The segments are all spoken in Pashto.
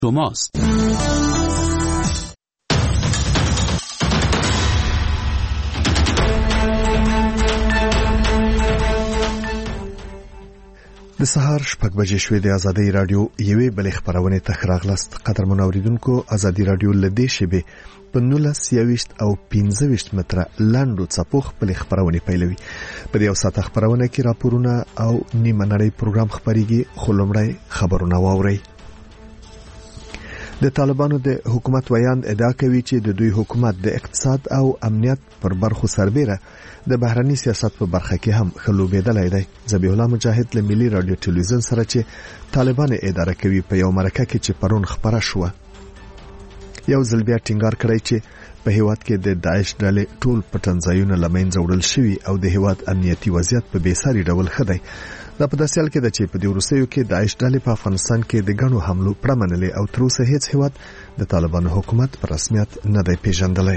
شماست. د سهار 6 بجې شوې د ازادي رادیو یوې بلې خبرونه ته راغلاست. قدرمن اوریدونکو، ازادي رادیو لدې شبه په 19 او 15 متره لاندو څپو خپل خبرونه پیلوي. په دې اوساته خبرونه کې راپورونه او نیمه نړۍ پروګرام خبريږي. خلمړی خبرونه واوري. د طالبانو د حکومت ویاند ادعا کوي چې د دوی حکومت د اقتصاد او امنیت پر برخو سربېره د بهرني سیاست په برخه کې هم خلوبېدلای دی. ذبیح الله مجاهد له ملي رادیو ټلویزیون سره چې طالبان اداره کوي په یو مرکه کې چې پرون خبره شو، یو ځل بیا ټینګار کړی چې په هیواد کې د داعش ډلې ټول پټنځایونه لمنځه وړل شوي او د هیواد امنیتي وضعیت په بیساري ډول ښه دی. دا په داسې حال کې ده چې په دې وروستیو کې داعش ډلې په افغانستان کې د ګڼو حملو پړه منلې او تر اوسه هیڅ هیواد د طالبانو حکومت په رسمیت نه دی پیژندلی.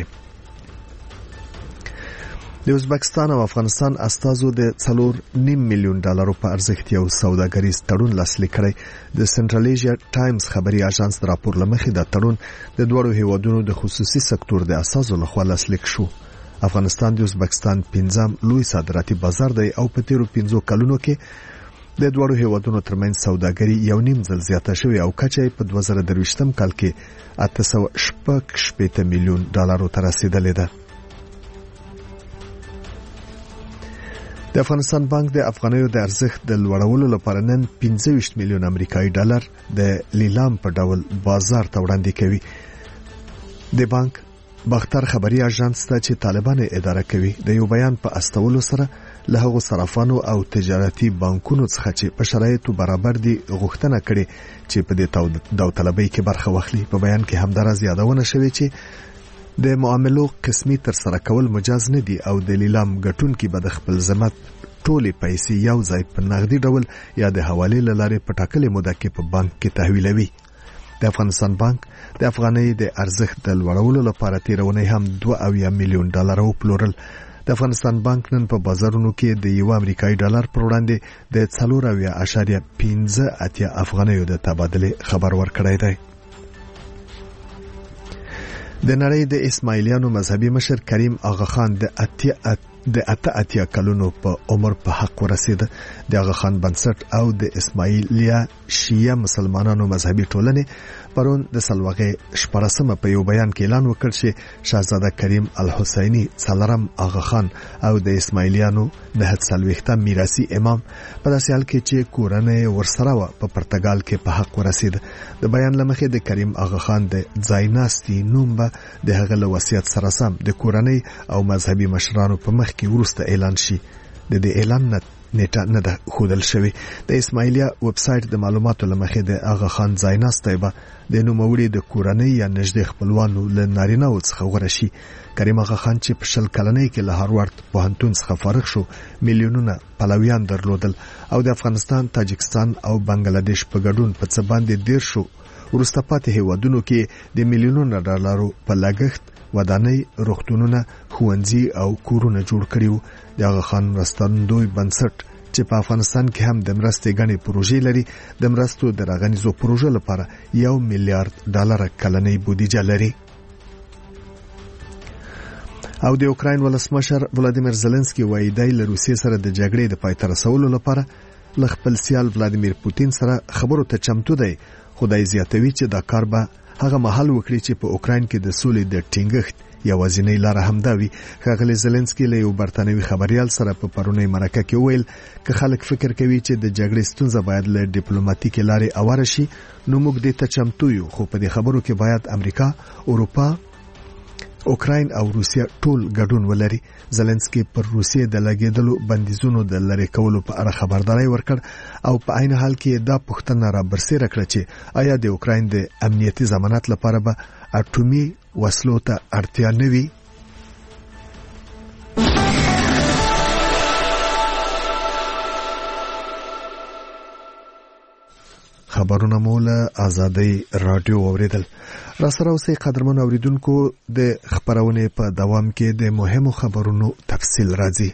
د ازبکستان او افغانستان استازو د $4.5 میلیون په ارزښت یو سوداګریز تړون لاسلیک کړی. د سنټرل ایشیا ټایمز خبري اژانس د راپور لمخې د تړون د دوړو هیوادونو د خصوصي سکتور د اساسو لخوا لاسلیک شو. افغانستان د ازبکستان 5م لوی صادراتي بازار دی او په تیرو 5 کلونو کې د دوړو هیوادونو ترمنځ سوداګري یو نیم ځل زیاته شوې او کچه په 2023م کال کې $860 میلیون ته رسیدلې ده. د افغانستان بانک د افغانیو د ارزښت د لوړولو لپاره نن $25 میلیون امریکایي ډالر د لیلام په ډول بازار ته وړاندې کوي. د بانک باختر خبري اژانس ته چې طالبان اداره کوي د یو بیان په استولو سره له هغو صرافانو او تجارتي بانکونو څخه چې په شرایطو برابر دي غوښتنه کړې چې په دې داوطلبۍ کې برخه واخلي. په بیان کې همدارس یادونه شوې چې د معاملو قسمي تر سره کول مجاز نه دي او د لیلام ګټونکي به د خپل ذمت ټولې پیسې یو ځای په نغدي ډول یا د حوالې لارې په ټاکلې موده کې په بانک کې تحویلوي. د افغانستان بانک د افغانۍ د ارزښت د لوړولو لپاره تیرونه هم $2 میلیون وپلورل. د افغانستان بانک نن په بازارونو کې د یو امریکایي ډالر پر وړاندې د 4.15 افغانیو د تبادله خبر ورکړی دی. د نړۍ د اسماعیلیانو مذهبي مشر کریم آغا خان د 88 کلونو په عمر په حق ورسید. د آغا خان بنسټ او د اسماعیلیا شیعه مسلمانانو مذهبي ټولنې پرون د سلوغه 14 په یو بیان کې اعلان وکړ چې شاهزاده کریم الحسینی څلورم آغا خان او د اسماعیلیانو 9 میراثي امام په داسې حال کې چې کورنۍ ورسره په پرتګال کې په حق ورسید. د بیان لمخې د کریم آغا خان د ځایناستي نوم به د هغه له وصیت سره سم د کورنۍ او مذهبي مشرانو په مخ کې ورسته اعلان شي. د دې اعلان نیټه نه ده خودل شوی. د اسماعیلیا ویب سټ د معلوماتو لمخې د آغا خان ځایناستی به د نوموړي د کورنۍ یا نږدې خپلوانو له نارینه‌و څخه غوره شي. کریم آغا خان چې په 20 کلنۍ کې له هاروارد پوهنتون څخه فارغ شو میلیونونه پلویان درلودل او د افغانستان، تاجکستان او بنگلاديش په ګډون په څه باندې 10 وروسته پاتې هیوادونو کې د میلیونونو ډالرو په لګښت ودانۍ، روغتونونه، ښوونځي او کورونه جوړ کړیو. د آغا خان مرستندوی بنسټ چې په افغانستان کې هم د مرستې غني پروژې لري، د مرستو د راغنیزو پروژو لپاره $1 میلیارډ کلنۍ بودیجه لري. او د اوکراین ولسمشر ولادیمیر زيلنسکي وایي د روسیې سره د جګړې د پای ته رسولو لپاره له خپل سیال ولادیمیر پوتین سره خبرو ته چمتو دی. خدای زیاتوي چې دا کار به هغه مهال وکړي چې په اوکراین کې د سولې د ټینګښت یوازینۍ لار همدا وي. ښاغلی زيلنسکي له یو برتانوي خبريال سره په پرونی مرکه کې ویل که خلک فکر کوي چې د جګړې ستونزه باید له ډیپلوماټیکي لارې اواره شي نو موږ دې ته چمتو یو، خو په دې خبرو کې باید امریکا، اروپا، اوکراین او روسیا ټول ګډون ولري. زيلنسکي پر روسیې د لګیدلو بندیزونو د لری کولو په اړه خبرداري ورکړ او په عین حال کې دا پوښتنه را برسېره کړه چې آیا د اوکراین د امنیتي ضمانت لپاره به اټومي وسلو ته اړتیا نه وي. خبرونه مولا آزادی رادیو اوریدل. را سره اوسې قدرمن اوریدونکو د خبرونه په دوام کې د مهمو خبرونو تفصیل راځي.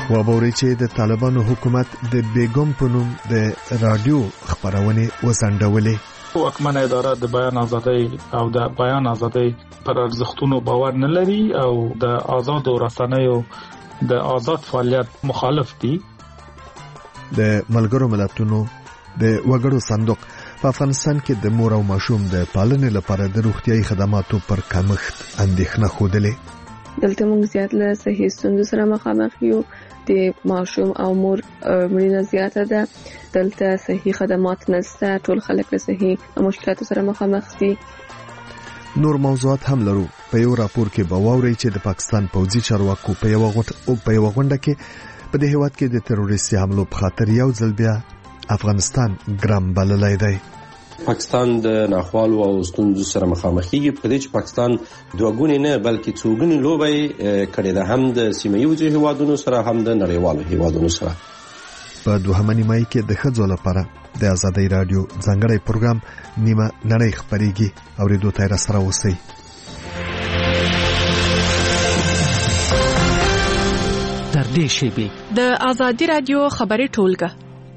وبوري چې د طالبانو حکومت د بیګم په نوم د رادیو خبرونه وسنډولې. واکمنه اداره د بیان ازادۍ او د بیان ازادۍ پر ارزښتونو باور نه لري او د آزاد رسنیو د آزاد فعالیت مخالف دي. د ملګرو ملتونو د وګړو صندوق په افغانستان کې د مور او ماشوم د پالنې لپاره د روغتيایي خدماتو پر کمښت اندېښنه خوده. دلته موږ زیات له صحي ستونزو سره مخامخ یو. د ماشوم او مور مړینه زیاته ده. دلته صحي خدمات نشته. ټول خلک له صحي مشکلاتو سره مخامخ دي. نور موضوعات هم لرو. په یو راپور کې به واورئ چې د پاکستان پوځي چارواکو په یو غونډه کې په دې هیواد کې د تروریستي حملو په خاطر یو ځل بیا افغانستان ګرام بللی دی. پاکستان د ناخوالو او ستونزو سره مخامخ کیږي. په دې چې پاکستان دوه نه بلکې څوګونی لوبي کړي ده، هم د سیمه‌ییزو هیوادونو سره هم د نړیوالو هیوادونو سره. په دوهمه نیمه کې د ښځو لپاره د آزادۍ رادیو ځانګړی پروګرام نیمه نړۍ خبريږي. اوریدو ته سره اوسئ. تر دې شیبې د آزادۍ رادیو خبري ټولګه.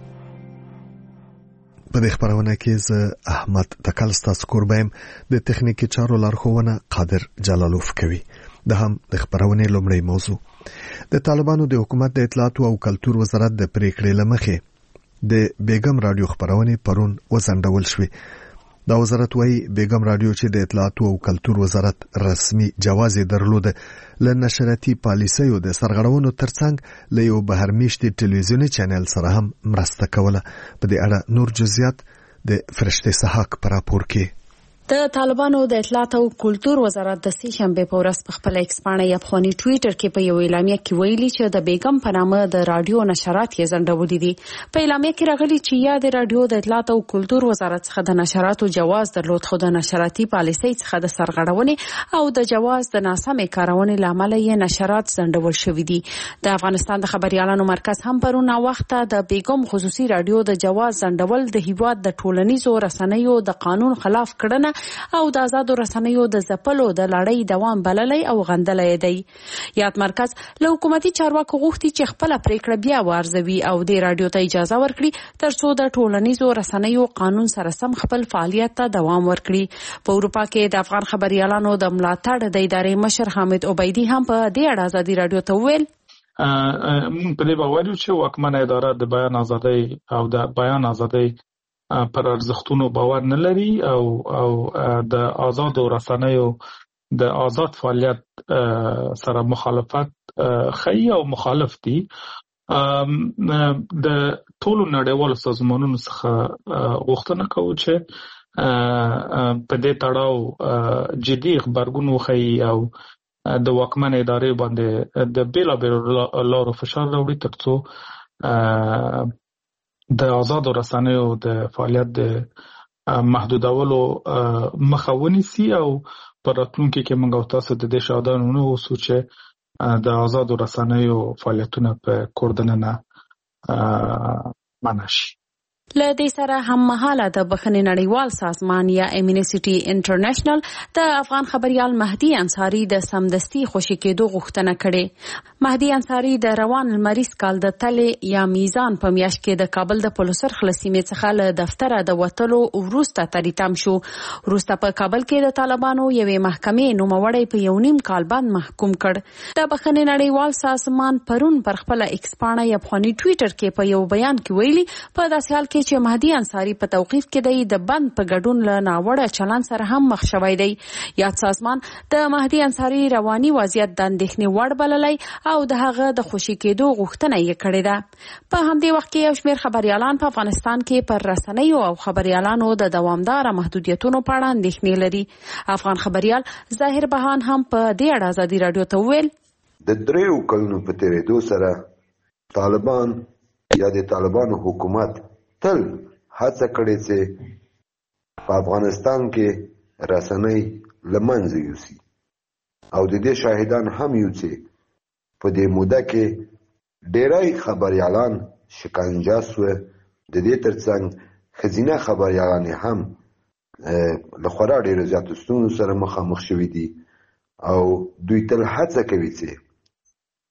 په دې خبرونه کې زه احمد تکلستا سکوربایم د تخنیکی چارو لارښوونه قادر جلالوف کوي. د هم د خبرونه لومړی موضوع د طالبانو د حکومت د اطلاعات او کلتور وزارت د پریکړې لمخې د بیګم رادیو خبرونه پرون وزندول شوې. دا وزارت وايي بیګم رادیو چې د اطلاعات او کلتور وزارت رسمي جواز درلود ل نشراتي پالیسیو د سرغړونو ترڅنګ له یو بهرمیشتي ټلویزیونی چینل سره هم مرسته کوله. په دې اړه نور جزئیات د فرشته سحاق پر راپور کې. د طالبانو د اطلاعات او کلتور وزارت د سې شنبه په ورځ په خپل ایکس باندې افغاني ټوئیټر کې په یو اعلامیه کې ویلي چې د بیګم په نامه د رادیو نشرات یې ځنډولې دي. په اعلامیه کې راغلي چې یا د رادیو د اطلاعات او کلتور وزارت څخه د نشراتو جواز درلود، خو د نشراتي پالیسۍ څخه د سرغړونې او د جواز د ناسمې کارونې لامل یې نشرات ځنډول شوې دي. د افغانستان د خبريالانو مرکز هم پرون وخت د بیګم خصوصي رادیو د جواز ځنډول د هیواد د ټولنیزو رسنیو د قانون خلاف کړنه او د آزادو رسنیو د ځپلو د لړۍ دوام بللی او غندلی دی. یاد مرکز له حکومتي چارواکو غوښتي چې خپل پریکړه بیا وارزوي او د رادیو ته اجازه ورکړي ترڅو د ټولنیزو رسنیو قانون سره سم خپل فعالیت ته دوام ورکړي. په اروپا کې د افغان خبريالانو د ملاتړ د ادارې مشر حامد عبیدي هم په دې اړه آزادي رادیو ته وویل موږ په دې باور یو چې واکمنه اداره د بیان ازادۍ او د بیان ازادۍ پر ارزښتونو باور نه لري او د آزاد رسنیو د آزاد فعالیت سره مخالفت خي او مخالف دي. د ټولو نړیوالو سازمانونو څخه غوښتنه کوي چې په دې تړاو جدي خبرګون وخی او د واکمن ادارې باندې د بیلابیلو لارو فشار راوړي ترڅو د آزاد رسنیو د فعالیت د محدودولو مخه ونیسي او پر راتلونکي کې موږ تاسو د دې شاهدانو اوسو چې د آزاد رسنیو فعالیتونه په کوردننه منع شي. له دې سره هم مهاله د بخښنې نړیوال سازمان یا امنیسټي انټرنیشنل د افغان خبريال مهدي انصاری د سمدستي خوشی کېدو غوښتنه کړې. مهدي انصاری د روان لمریز کال د تلې یا میزان په میاشت کې د کابل د پلوسر خلاصیمې څخه له دفتره د وټلو وروسته تریتم شو. وروسته په کابل کې د طالبانو یوې محکمې نوموړی په 1.5 کال باندې محکوم کړ. د بخښنې نړیوال سازمان پرون پر خپل ایکس باندې افغاني ټوئیټر کې په یو بیان کې ویلي په داسې حال کې چې مهدي انصاری په توقیف کې دی د بند په ګډون له ناوړه چلند سره هم مخ شوی دی. یاد سازمان د مهدي انصاری رواني وضعیت د اندېښنې وړ بللی او د هغه د خوشي کېدو غوښتنه یې کړې ده. په همدې وخت کې یو شمېر خبريالان په افغانستان کې پر رسنیو او خبريالانو د دوامدار محدودیتونو په اړه اندېښنې لري. افغان خبريال ظاهر بهان هم په دې اړه آزادي رادیو ته وویل د 3 کلونو په تیریدو سره طالبان یا د طالبانو حکومت تل هڅه کړې چې په افغانستان کې رسنۍ له منځه یوسي او د دې شاهدان هم یو چې په دې موده کې ډېری خبريالان شکنجه شوه. د دې ترڅنګ ښځینه خبريالان هم له خورا ډېرو زیاتو ستونزو سره مخامخ شوي دي او دوی تل هڅه کوي چې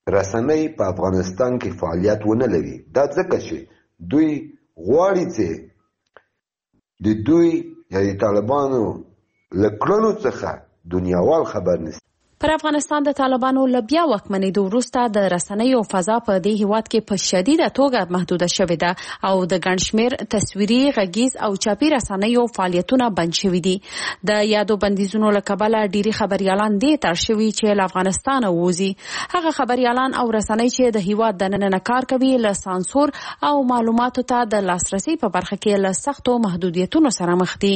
رسنۍ په افغانستان کې فعالیت ونه لري. دا ځکه چې دوی غواړي چې د دوی یا د طالبانو له کړنو څخه دنیاوال خبر نشي. پر افغانستان د طالبانو له بیا واکمنېدو وروسته د رسنیو فضا په دې هیواد کې په شدیده توګه محدوده شوې ده او د ګڼ شمېر تصویري، غږیز او چاپي رسنیو فعالیتونه بند شوي دي. د یادو بندیزونو له کبله ډېری خبریالان دې ته اړ شوي چې له افغانستانه ووځي. هغه خبریالان او رسنۍ چې د هیواد دننه کار کوي له سانسور او معلوماتو ته د لاسرسي په برخه کې له سختو محدودیتونو سره مخ دي.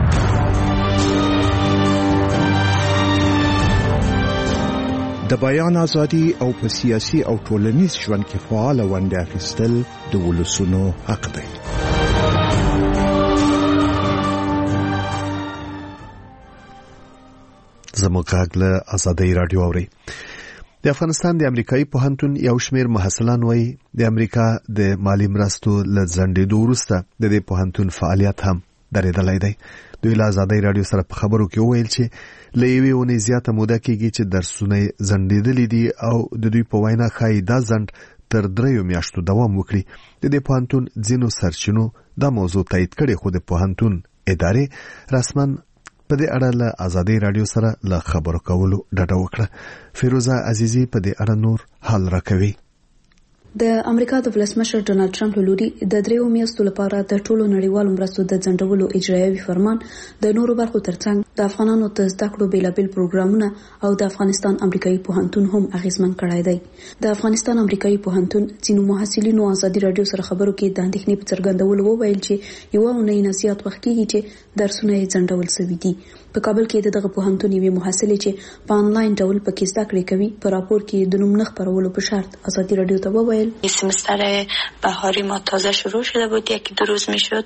د بیان ازادي او په سیاسي او ټولنیز ژوند کې فعال ونډه اخیستل د ولسونو حق دی. زموږ غږ له آزادۍ رادیو اوري. د افغانستان د امریکایي پوهنتون یو شمېر محصلان وایي د امریکا د مالی مرستو له ځنډېدو وروسته د دې پوهنتون فعالیت هم درېدلی دی. دوی له آزادۍ رادیو سره په خبرو کې وویل چې له یوې اونۍ زیاته موده کېږي چې درسونه ځنډېدلي دي او د دوی په وینا ښایي دا ځنډ تر 3 میاشتو دوام وکړي. د دې پوهنتون ځینو سرچینو دا موضوع تایید کړې، خو د پوهنتون ادارې رسما په دې اړه له آزادۍ رادیو سره له خبرو کولو ډډه وکړه. فیروزه عزیزی په دې اړه نور حال راکوي. د امریکا د ولسمشر ډونالد ټرمپ له لوري د 3 میاشتو لپاره د ټولو نړیوالو مرستو د ځنډولو اجرایوي فرمان د نورو برخو ترڅنګ د افغانانو ته زده کړو بیلابیل پروګرامونه او د افغانستان امریکایي پوهنتون هم اغیزمن کړای دی. د افغانستان امریکایي پوهنتون ځینو محصلینو آزادۍ رادیو سره خبرو کې د اندېښنې په څرګندولو وویل چې یو اونۍ نه زیات وخت کېږي چې درسونه یې ځنډول شوي دي. په کابل کې دغه پوهنتون یوې محصلې چې په آنلاین ډول پکې زده کړې کوي په راپور کې د نوم نه خپرولو په شرط آزادۍ رادیو ته وویل سمستر بهاری ما تازه شروع شده بود، 1-2 روز میشد.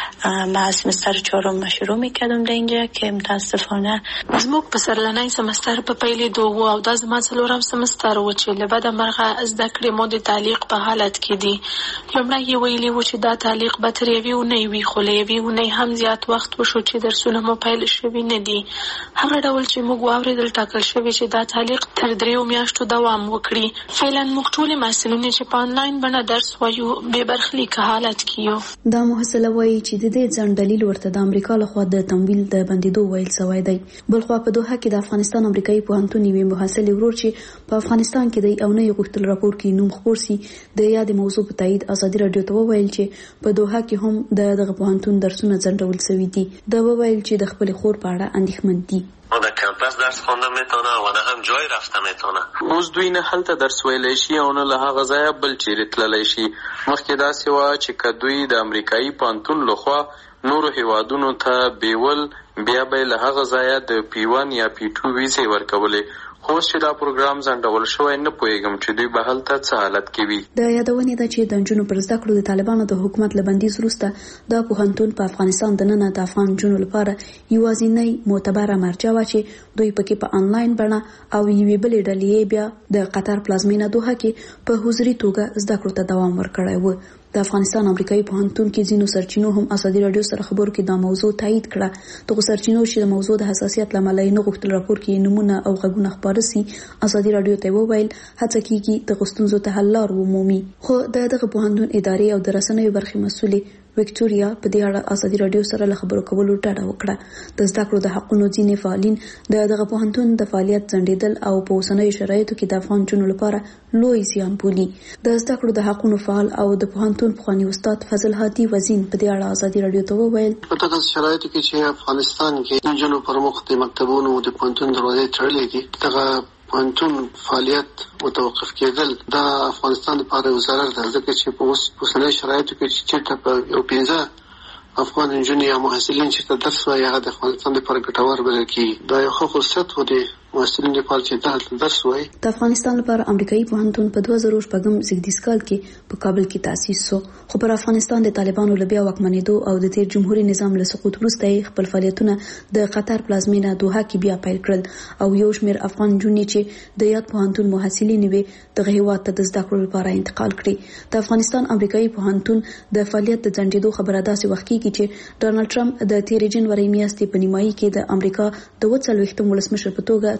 ما از سمستر 4 شروع میکردم در اینجا که متاسفانه زموږ په سرلنی سمستر په پیلېدو و او دا زما څلورم سمستر و چې له بده مرغه زده کړې مو د تعلیق په حالت کې دي. لومړی یې ویلي و چې دا تعلیق به تر 1 اونۍ وي، خو له 1 اونۍ هم زیات وخت وشو چې درسونه مو پیل شوي نه دي. هغه ډول چې موږ واورېدل ټاکل شوي چې دا تعلیق تر 3 میاشتو دوام وکړي. فعلا موږ ټول مسؤلین چې په آنلاین بڼه درس وایو بې برخلیک حالت کې یو. دا محصله وایي چې د دې ځنډ دلیل ورته د امریکا لخوا د تمویل د بندیدو ویل شوی دی. بلخوا په دوحه کې د افغانستان امریکایي پوهنتون یوې محصلې ورور چې په افغانستان کې د او نه غوښتل راپور کې نوم خپور سي د یاد موضوع په تایید آزادۍ رادیو ته وویل چې په دوحه کې هم دغه پوهنتون درسونه ځنډول شوي دي. دا وویل چې د خپل خور په اړه اندېښمن دي. ما در کمپس درس خواندن میتونه و نه هم جای رفتن میتونه. اوس دوی نه هلته درس ویلی شي او نه له هغه ځایه بل چیرې تللی شي. مخکې داسې وه چې که دوی د امریکایي پوهنتون لخوا نورو هیوادونو ته بیول بیا به له هغه ځایه د P1 یا P2 ویزې ورکولې. خو چې دا پروګرام ځنډول شوی نه پوهېږم چې دوی به هلته څه حالت کې وي. د یادونې ده چې د نجونو پر زده کړو د طالبانو د حکومت له بندیز وروسته دا پوهنتون په افغانستان دننه د افغان نجونو لپاره یوازینی معتبره مرجع وه چې دوی پکې په آنلاین بڼه او یوې بلې ډلې بیا د قطر پلازمینه دوحه کې په حضوري توګه زده کړو ته دوام ورکړی و. د افغانستان امریکایي پوهنتون کې ځینو سرچینو هم آزادۍ رادیو سره خبرو کې دا موضوع تایید کړه. دغه سرچینو چې د موضوع د حساسیت له امله نه غوښتل راپور کې نمونه او غږونه خپاره سي، آزادۍ رادیو ته وویل هڅه کیږي د غوښتنو ته حل لار ومومي. خو دغه پوهنتون ادارې او د رسنیو برخې مسؤلې وکټوریا په دې اړه آزادۍ رادیو سره له خبرو کولو ډډه وکړه. د زده کړو د حقونو ځینې فعالین دغه پوهنتون د فعالیت ځنډېدل او په اوسنیو شرایطو کې د افغان نجونو لپاره لوی زیان بولي. د زده کړو د حقونو فعال او د پوهنتون پخوانی استاد فضل هادي وزین په دې اړه آزادۍ رادیو ته وویل په دغه شرایطو کې چې افغانستان کې نجونو پر مخ د مکتبونو د پوهنتون دروازې تړلې دي، دغه پوهنتون فعالیت متوقف کېدل دا افغانستان لپاره یو ضرر ده، ځکه چې په اوسنیو شرایطو کې چې چېرته په یو 15 افغان نجونې یا محصلین چې درس وایي هغه د افغانستان لپاره ګټور بلل کېږي. دا یو ښه فرصت و د محصلین لپاره چې دلته درس وایي. د افغانستان لپاره امریکایي پوهنتون په 2014 زیږدیز کال کې په کابل کې تاسیس شو، خو پر افغانستان د طالبانو له بیا واکمنېدو او د تیر جمهوریت نظام له سقوط وروسته خپل فعالیتونه د قطر پلازمینه دوحه کې بیا پیل کړل او یو شمېر افغان نجونې چې د یاد پوهنتون محصلین وي دغه هیواد ته د زده کړو لپاره انتقال کړي. د افغانستان امریکایي پوهنتون د فعالیت د ځنډېدو خبره داسې وخت کې چې ډونالد ټرمپ د 13 جنوري میاشتې په نیمایي کې د امریکا د 40 ولسمشر په توګه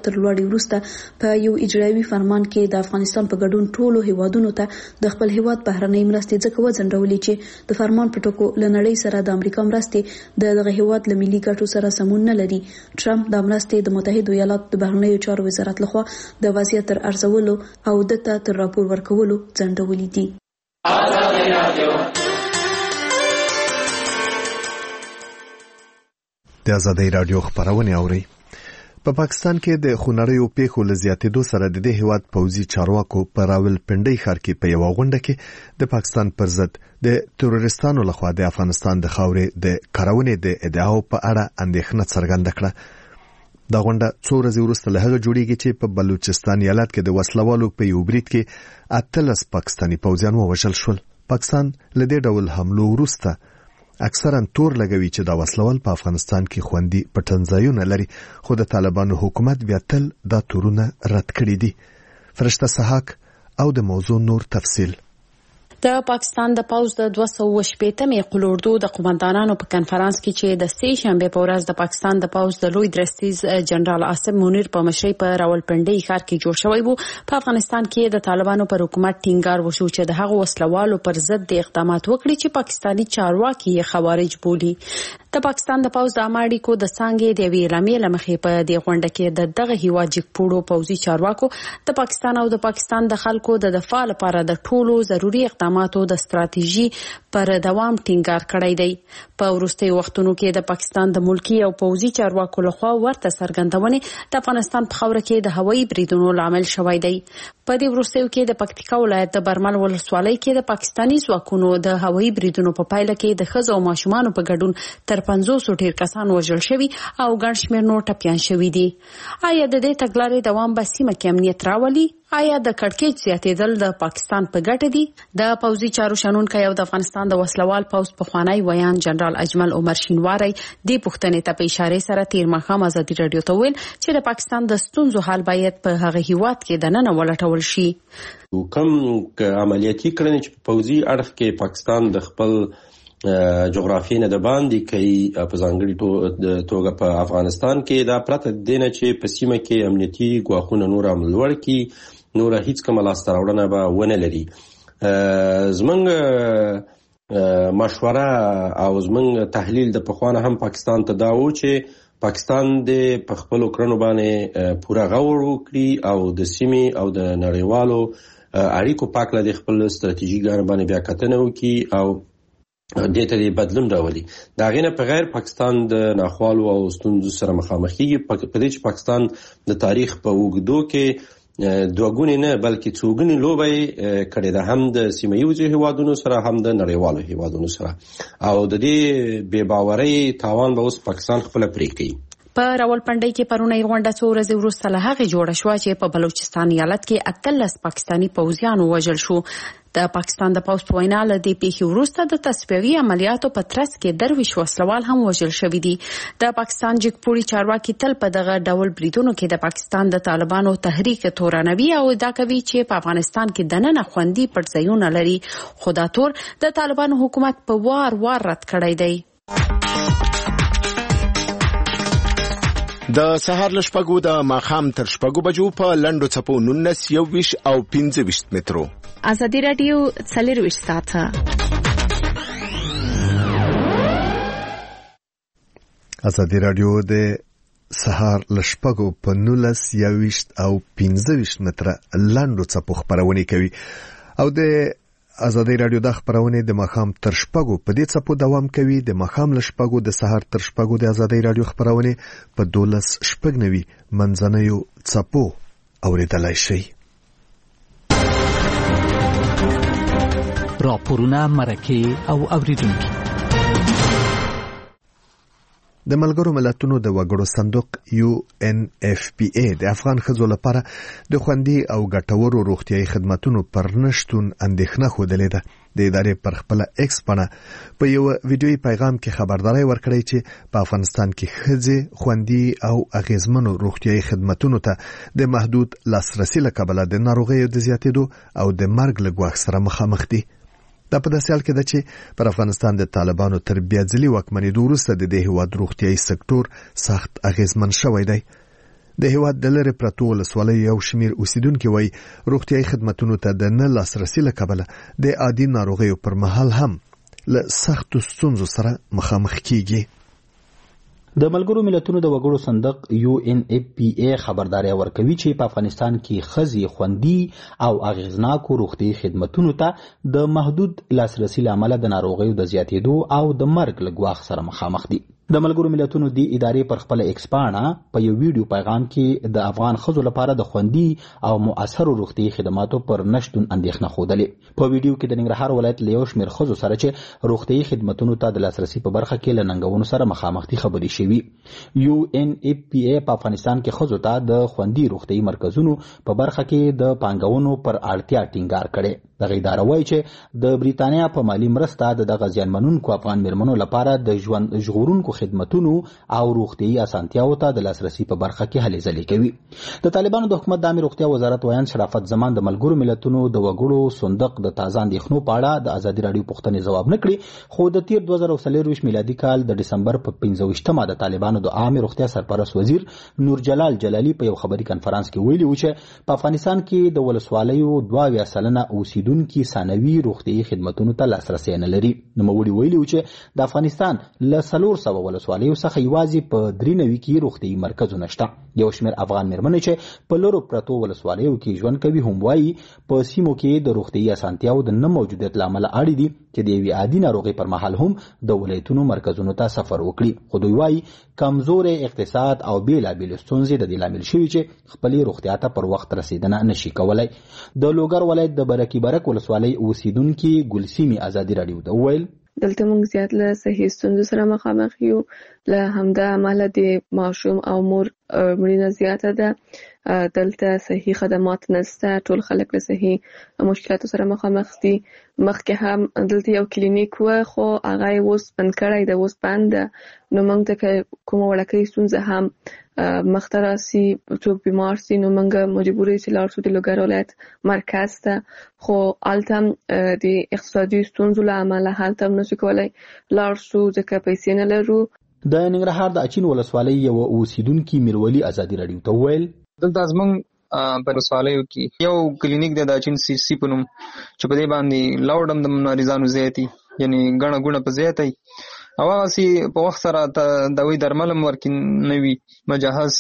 تر لوړې وروسته په یو اجرایي فرمان کې د افغانستان په ګډون ټولو هیوادونو ته د خپل هیواد بهرنۍ مرستې ځکه وځنډولې چې د فرمان په ټکو له نړۍ سره د امریکا مرستې د دغه هیواد له ملي ګټو سره سمون نه لري. ټرمپ د مرستې د متحده ایالاتو د بهرنیو چارو وزارت لخوا د وضعیت تر ارزولو او دته تر راپور ورکولو ځنډولې دي. د آزادۍ رادیو خبرونه اوري. په پاکستان کې د خونړیو پیښو له زیاتېدو سره د دې هیواد پوځي چارواکو په راولپنډۍ ښار کې په یو غونډه کې د پاکستان پر ضد د تروریستانو لخوا د افغانستان د خاورې د کارونې د ادعاو په اړه اندېښنه څرګنده کړه. دا غونډه څو ورځې وروسته له هغه جوړیږي چې په بلوچستان ایالت کې د وسلوالو په یو برید کې 18 پاکستاني پوځیان ووژل شول. پاکستان له دې ډول حملو وروسته اکثرا تور لګوي چې دا وسلوال په افغانستان کې خوندي پټنځایونه لري، خو د طالبانو حکومت بیا تل دا تورونه رد کړي دي. فرشته سحاق او د موضوع نور تفصیل. د پاکستان د پوز د 280مې قلوردو د قومندانانو په کنفرانس کې چې د سې شنبه په ورځ د پاکستان د پوز د لوی درستیز جنرال عاصم منیر په مشرۍ په راولپنډۍ ښار کې جوړ شوی وو. په افغانستان کې د طالبانو پر حکومت ټینګار وشو چې د هغو وسلوالو پر ضد د اقدامات وکړي چې پاکستاني چارواکي خوارج بولي. د پاکستان د پوز د اماړیکو د څنګه د ویلامې لمخې په دې غونډه کې دغه هیوا جګپوړو پوزي چارواکو د پاکستان او د پاکستان د خلکو د دفاع لپاره د ټولو ضروري اقداماتو د ستراتیژي پر دوام ټینګار کړی دی. په وروستي وختونو کې د پاکستان د ملکی او پوزي چارواکو لخوا ورته څرګندونې د افغانستان په خاوره کې د هوایي بریدونو لامل شوی دی. په دې وروستیو کې د پکتیکا ولایت د برمل ولسوالۍ کې د پاکستاني ځواکونو د هوایي بریدونو په پایله کې د ښځو او ماشومانو په ګډون تر 500 ډیر کسان وژل شوي او ګڼ شمېر نور ټپیان شوي دي. آیا د دې تګلارې دوام به سیمه کې امنیت راولي؟ آیا د کړکېچ زیاتېدل د پاکستان په ګټه دي؟ د پوځي چارو شنونکی او د افغانستان د وسلوال پوځ پخوانی ویان جنرال اجمل عمر شینواری د پښتنې ته په اشاره سره تیر ماښام ازادي رادیو ته ویل چې د پاکستان د ستونزو حل باید په هغه هیواد کې دننه ولټول شي. کوم عملیاتي کړنې چې په پوځي اړخ کې پاکستان د خپل جغرافیې نه د باندې کوي په ځانګړي توګه په افغانستان کې دا پرته دینه چې په سیمه کې امنیتي ګواښونه نور هم لوړ کړي، نور هیڅ کومه لاسته راوړنه به ونه لري. زمونږ مشوره او زمونږ تحلیل د پخوانه هم پاکستان ته دا و چې پاکستان د په خپلو کړنو باندې پوره غور وکړي او د سیمې او د نړیوالو اړیکو په اړه د خپل ستراتیژي ګانو باندې بیا کتنه وکړي او دې ته بدلون راولي. دا غینه په غیر پاکستان د ناخوالو او ستونزو سره مخامخ کیږي. په دې چې پاکستان د تاریخ په اوږدو کې دوګونی نه بلکې څوګونی لوبي کړي ده، هم د سیمه ییزو هیوادونو سره هم د نړیوالو هیوادونو سره، او د دې بې باورۍ تاوان به اوس پاکستان خپل پرې کوي. په راولپنډۍ کې پرونی غونډه څو ورځې وروسته له هغې جوړه شوه چې په بلوچستان ایالت کې 18 پاکستاني پوځیان ووژل شو. د پاکستان د پوځ په وینا له دې پیښې وروسته د تصفیوي عملیاتو په ترڅ کې درویش وسلوال هم وژل شوي دي. د پاکستان جګپوړي چارواکي تل په دغه ډول بریدونو کې د پاکستان د طالبانو تحریک تورنوي او ادعا کوي چې په افغانستان کې دننه خوندي پټ ځایونه لري، خو دا تور د طالبانو حکومت په وار وار رد کړی دی. د سهار له شپږو د ماښام تر شپږو بجو په لنډو څپو 19 21 او 25 مترو. آزادي رادیو 24 ساعته. آزادي رادیو د سهار له شپږو په 19 21 او 25 متره لنډو څپو خبرونه کوي او د آزادي رادیو د خبرونه د ماښام تر شپږو په دې څپو دوام کوي. د ماښام له شپږو د سهار تر شپږو د آزادي رادیو خبرونه په 12 شپږنوي منځنیو څپو اوریدلای شي. راپورونه، مرکې او اوریدونکي. د ملګرو ملتونو د وګړو صندوق UNFPA د افغان ښځو لپاره د خوندي او ګټورو روغتیايي خدماتو پر نشټون اندېښنه ښودلې ده. د ادارې پر خپل ایکس باندې په یو ویډیوي پیغام کې خبرداري ورکړې چې په افغانستان کې ښځې خوندي او اغیزمنو روغتیايي خدماتو ته د محدود لاسرسي له کبله د ناروغیو د زیاتېدو او د مرګ له ګواښ سره مخامخ دي. دا په داسې حال کې ده چې پر افغانستان د طالبانو تر بیا ځلي واکمنېدو وروسته د دې هېواد روغتیايي سکتور سخت اغیزمن شوی دی. د هیواد د لرې پرتو ولسوالۍ یو شمیر اوسیدونکي وایي روغتیايي خدماتو ته د نه لاسرسي له کبله د عادي ناروغیو پر مهال هم له سختو ستونزو سره مخامخ کیږي. د ملګرو ملتونو د وګړو صندوق UNFPA خبرداري ورکوي چې په افغانستان کې ښځې خوندي او اغیزناکو روغتیايي خدماتو ته د محدود لاسرسي لامل د ناروغیو د زیاتېدو او د مرګ له ګواښ سره مخامخ دي. د ملګرو ملتونو د ادارې پر خپل ایکس پاڼه په یو ویډیو پیغام کې د افغان ښځو لپاره د خوندي او مؤثرو روغتیايي خدماتو پر نشتون اندېښنه ښودلې. په ویډیو کې د ننګرهار ولایت له یو شمېر ښځو سره چې روغتیايي خدماتو ته د لاسرسي په برخه کې له ننګونو سره مخامخ دي خبرې شوي. UNFPA په افغانستان کې ښځو ته د خوندي روغتیايي مرکزونو په برخه کې د پانګونو پر اړتیا ټینګار کړي. دغه اداره وایي چې د بریتانیا په مالی مرسته دغه زیانمنونکو افغان میرمنو لپاره د ژوند ژغورونکو خدماتونو او روغتیايي اسانتیاو ته د لاسرسي په برخه کې هلې ځلې کوي. د طالبانو د حکومت د عامه روغتیا وزارت ویان شرافت زمان د ملګرو ملتونو د وګړو صندوق د تازه اندېښنو په اړه د ازادي راډیو پوښتنې ځواب نه کړي، خو د تیر 2024 میلادي کال د ډسمبر په 15مه د طالبانو د عامه روغتیا سرپرست وزیر نور جلال جلالی په یو خبري کنفرانس کې ویلي و چې په افغانستان کې د ولسوالیو 22% اوسیدونکو ثانوي روغتیايي خدماتو ته لاسرسي نه لري. نوموړي ویلي و چې د افغانستان له 400 ولسوالیو څخه یوازې په 93 کې روغتیايي مرکزونه شته. یو شمېر افغان میرمنې چې په لرو پرتو ولسوالیو کې ژوند کوي هم وایي په سیمو کې د روغتیايي اسانتیاو د نه موجودیت له امله اړ دي چې د یوې عادي ناروغۍ پر مهال هم د ولایتونو مرکزونو ته سفر وکړي. خو دوی وایي کمزوري اقتصاد او بیلابیل ستونزې د دې لامل شوي چې خپلې روغتیا ته پر وخت رسیدنه نشي کولای. د لوګر ولایت د برکي برک ولسوالۍ اوسیدونکي ګلسیمي ازادي راډیو ته وویل دلته موږ زیات له صحي ستونزو سره مخامخ یو. له همدا امله د ماشوم او مور مړینه زیاته ده. دلته صحي خدمات نشته، ټول خلک له صحي مشکلاتو سره مخامخ دي. مخکې هم دلته یو کلینیک و خو هغه اوس بند کړی دی، اوس بند ده. نو موږ ته کومه وړکۍ ستونزه هم مخته راسي، څوک بیمار سي، نو موږ مجبور یو چې لاړ شو د لوګر ولایت مرکز ته. خو هلته هم د اقتصادي ستونزو له امله هلته هم نشو کولی لاړ شو ځکه پیسې نه لرو. د ننګرهار د اچین ولسوالۍ یو اوسیدونکي میرولی ازادي راډیو ته وویل دلته زموږ په ولسوالیو کې یو کلینیک دی د اچین سی په نوم چې په دې باندې لاوډ هم د مریضانو زیاتي، یعنی ګڼه ګوڼه په زیاتی او هغسې په وخت سره دوی درمل هم ورکې نه وي، مجهز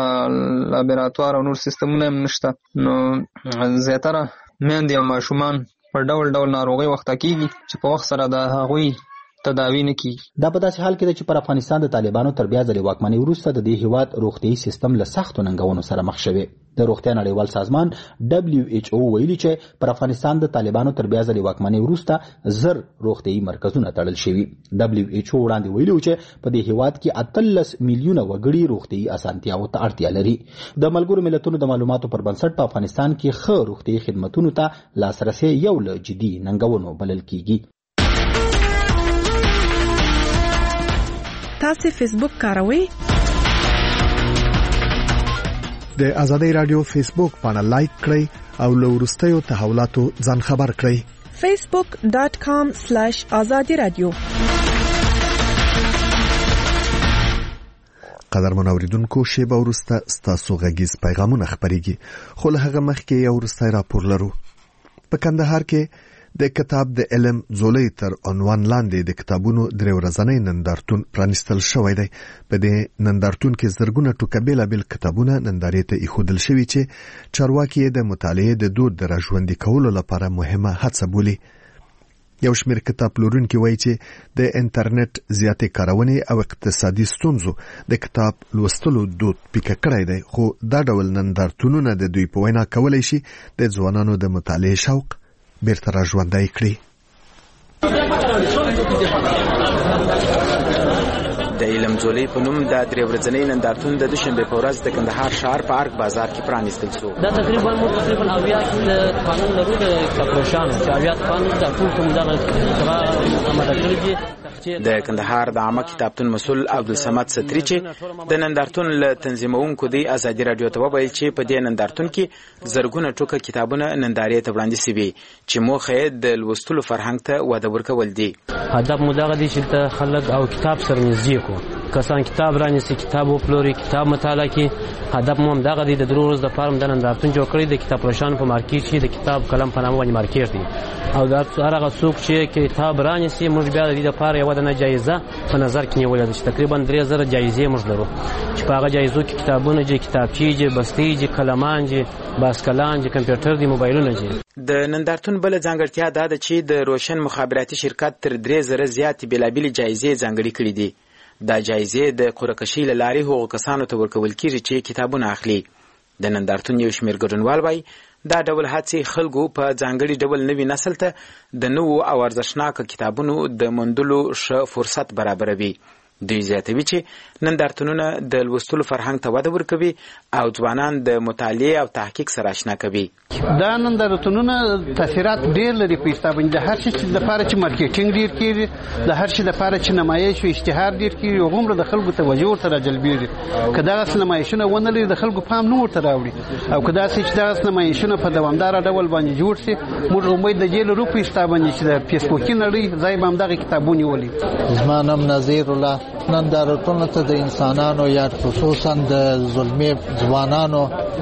لابراتوار او نور سیستمونه هم نشته. نو زیاتره میندې او ماشومان په ډول ډول ناروغۍ وخته کېږي چې په وخت سره د هغوی تداوی نه کیږي. دا په داسې حال کې ده چې پر افغانستان د طالبانو تر بیا ځلې واکمنۍ وروسته د دې هیواد روغتیايي سیستم له سختو ننګونو سره مخ شوی. د روغتیا نړیوال سازمان WHO ویلي چې پر افغانستان د طالبانو تر بیا ځلې واکمنۍ وروسته 1000 روغتیايي مرکزونه تړل شوي. WHO وړاندې ویلي چې په دې هیواد کې 18 میلیونه وګړي روغتیايي اسانتیاو ته اړتیا لري. د ملګرو ملتونو د معلوماتو پر بنسټ په افغانستان کې ښه روغتیايي خدماتو ته لاسرسي یو له جدي ننګونو بلل کیږي. تاسو فیسبوک کاروئ؟ د ازادي رادیو فیسبوک پاڼه لایک کړئ او له وروستیو تحولاتو ځان خبر کړئ. facebook.com/azadi radio. قدرمن اوریدونکو شیبه وروسته ستاسو غږیز پیغامونه خبريږي، خو له هغه مخکې یو وروستی راپور لرو. په کندهار کې د کتاب د علم زولې تر عنوان لاندې د کتابونو درې ورځنی نندارتون پرانیستل شوی دی. په دې نندارتون کې زرګونه ټوکه بیلابیل کتابونه نندارې ته ایښودل شوي چې چارواکي یې د مطالعې د دود د راژوندي کولو لپاره مهمه هڅه بولي. یو شمېر کتاب پلورونکي وایي چې د انټرنیټ زیاتې کارونې او اقتصادي ستونزو د کتاب لوستلو دود پیکه کړی دی، خو دا ډول نندارتونونه د دوی په وینا کولی شي د ځوانانو د مطالعې شوق بیرته را ژوندی کړي. د علم زولې په نوم د درې ورځنی نندارتون د دوشنبه په ورځ د کندهار ښار په ارګ بازار کې پرانیستل شو. دا تقریبا اویا د قانون لرو د کپروشانو چې اویا قانون د ټول کوم دغه اماده کړی دي. د کندهار د عامه کتابتون مسؤل عبدالصمد ستري چې د نندارتون له تنظیمونکو دی ازادي راډیو ته وویل چې په دې نندارتون کې زرګونه ټوکه کتابونه نندارې ته وړاندې شوي چې موخه یې د لوستلو فرهنګ ته وده ورکول دي. هدف مو دغه دی چې خلک او کتاب سره نږدې کو کسان کتاب رانیسي، کتاب وپلوري، کتاب مطالعه کوي. هدف مو هم دغه دی. د درو ورځو دپاره هم د نندارتون جوړ کړی د کتابفروشانو په مارکیټ کې د کتاب قلم په نامه باندې مارکیټ دی. او دا هر هغه څوک چې کتاب رانیسي موږ بیا د دې دپاره یوه دنه جایزه په نظر کې نیولې ده چې تقریبا 3000 جایزې موږ لرو چې په هغه جایزو کې کتابونه دي، کتابچې دي، بستې دي، قلمان دي، باسکلان دي، کمپیوټر دي، موبایلونه دي. د نندارتون بل ځانګړتیا دا ده چې د روشن مخابراتي شرکت تر 3000 زیاتې بېلابېلې جایزې ځانګړې کړي دي. دا جایزې د قرعه کشۍ له لارې هغو کسانو ته ورکول کېږي چې کتابونه اخلي. د نندارتون یو شمېر ګډونوال وایي دا ډول هڅې خلکو په ځانګړي ډول نوي نسل ته د نوو او ارزښتناکه کتابونو د موندلو ښه فرصت برابروي. دوی زیاتوي چې نندارتونونه د لوستلو فرهنګ ته وده ورکوي او ځوانان د مطالعې او تحقیق سره اشنا کوي. دا نندارتونونه تاثیرات ډېر لري په ایستا باندې. د هر شي لپاره چې مارکیټینګ ډېر کېږي، د هر شي لپاره چې نمایش او اشتهار ډېر کېږي، هغومره د خلکو توجه ورته راجلبېږي. که دغسې نمایشونه ونه لري د خلکو پام نه ورته راوړي، او که داسې چې دغسې نمایشونه په دوامداره ډول باندې جوړ شي، موږ امید د دې لرو په ایستا باندې چې د فیسبوکي نړۍ ځای به همدغه کتابونه ولي. زما نوم نظیر الله. نندارتونو ته د انسانانو یا خصوصا د ظلمي ځوانانو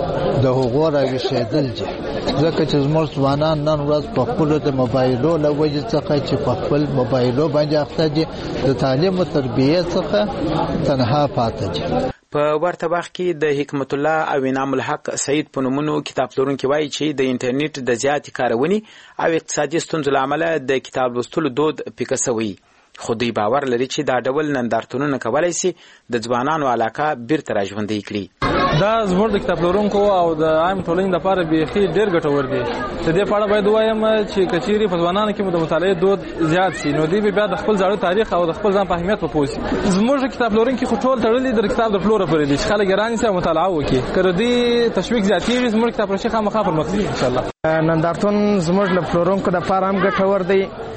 د حقوقو راویښېدل دي، ځکه چې زموږ ځوانان نن ورځ په خپلو د موبایلو له وجې څخه چې په خپل موبایلو باندې اخته دي د تعلیم او تربیې څخه تنها پاتې دي. په ورته وخت کې د حکمت الله او انعام الحق سعید په نومونو کتاب پلورونکي وایي چې د انټرنیټ د زیاتې کارونې او اقتصادي ستونزو له امله د کتاب لوستلو دود پیکه سوی. خو دوی باور لري چې دا ډول نندارتونونه کولی شي د ځوانانو علاقه بیرته راژوندۍ کړي. دا زموږ د کتاب پلورونکو او د عام ټولنې لپاره بیخي ډېر ګټور دی. د دې په اړه باید ووایم چې که چیرې په ځوانانو کې مو د مطالعې دود زیات شي نو دوی به بیا د خپل زاړه تاریخ او د خپل ځان په اهمیت پوه شي. زموږ کتاب پلورونکي خو ټول تړلي د کتاب د پلوره پورې دي چې خلک یې رانیسي او مطالعه وکړي. که د دوی تشویق زیاتېږي زموږ کتابفروشي خامخا پرمختګ کوي انشاءالله. نندارتون زموږ له پلورونکو دپاره هم ګټور دی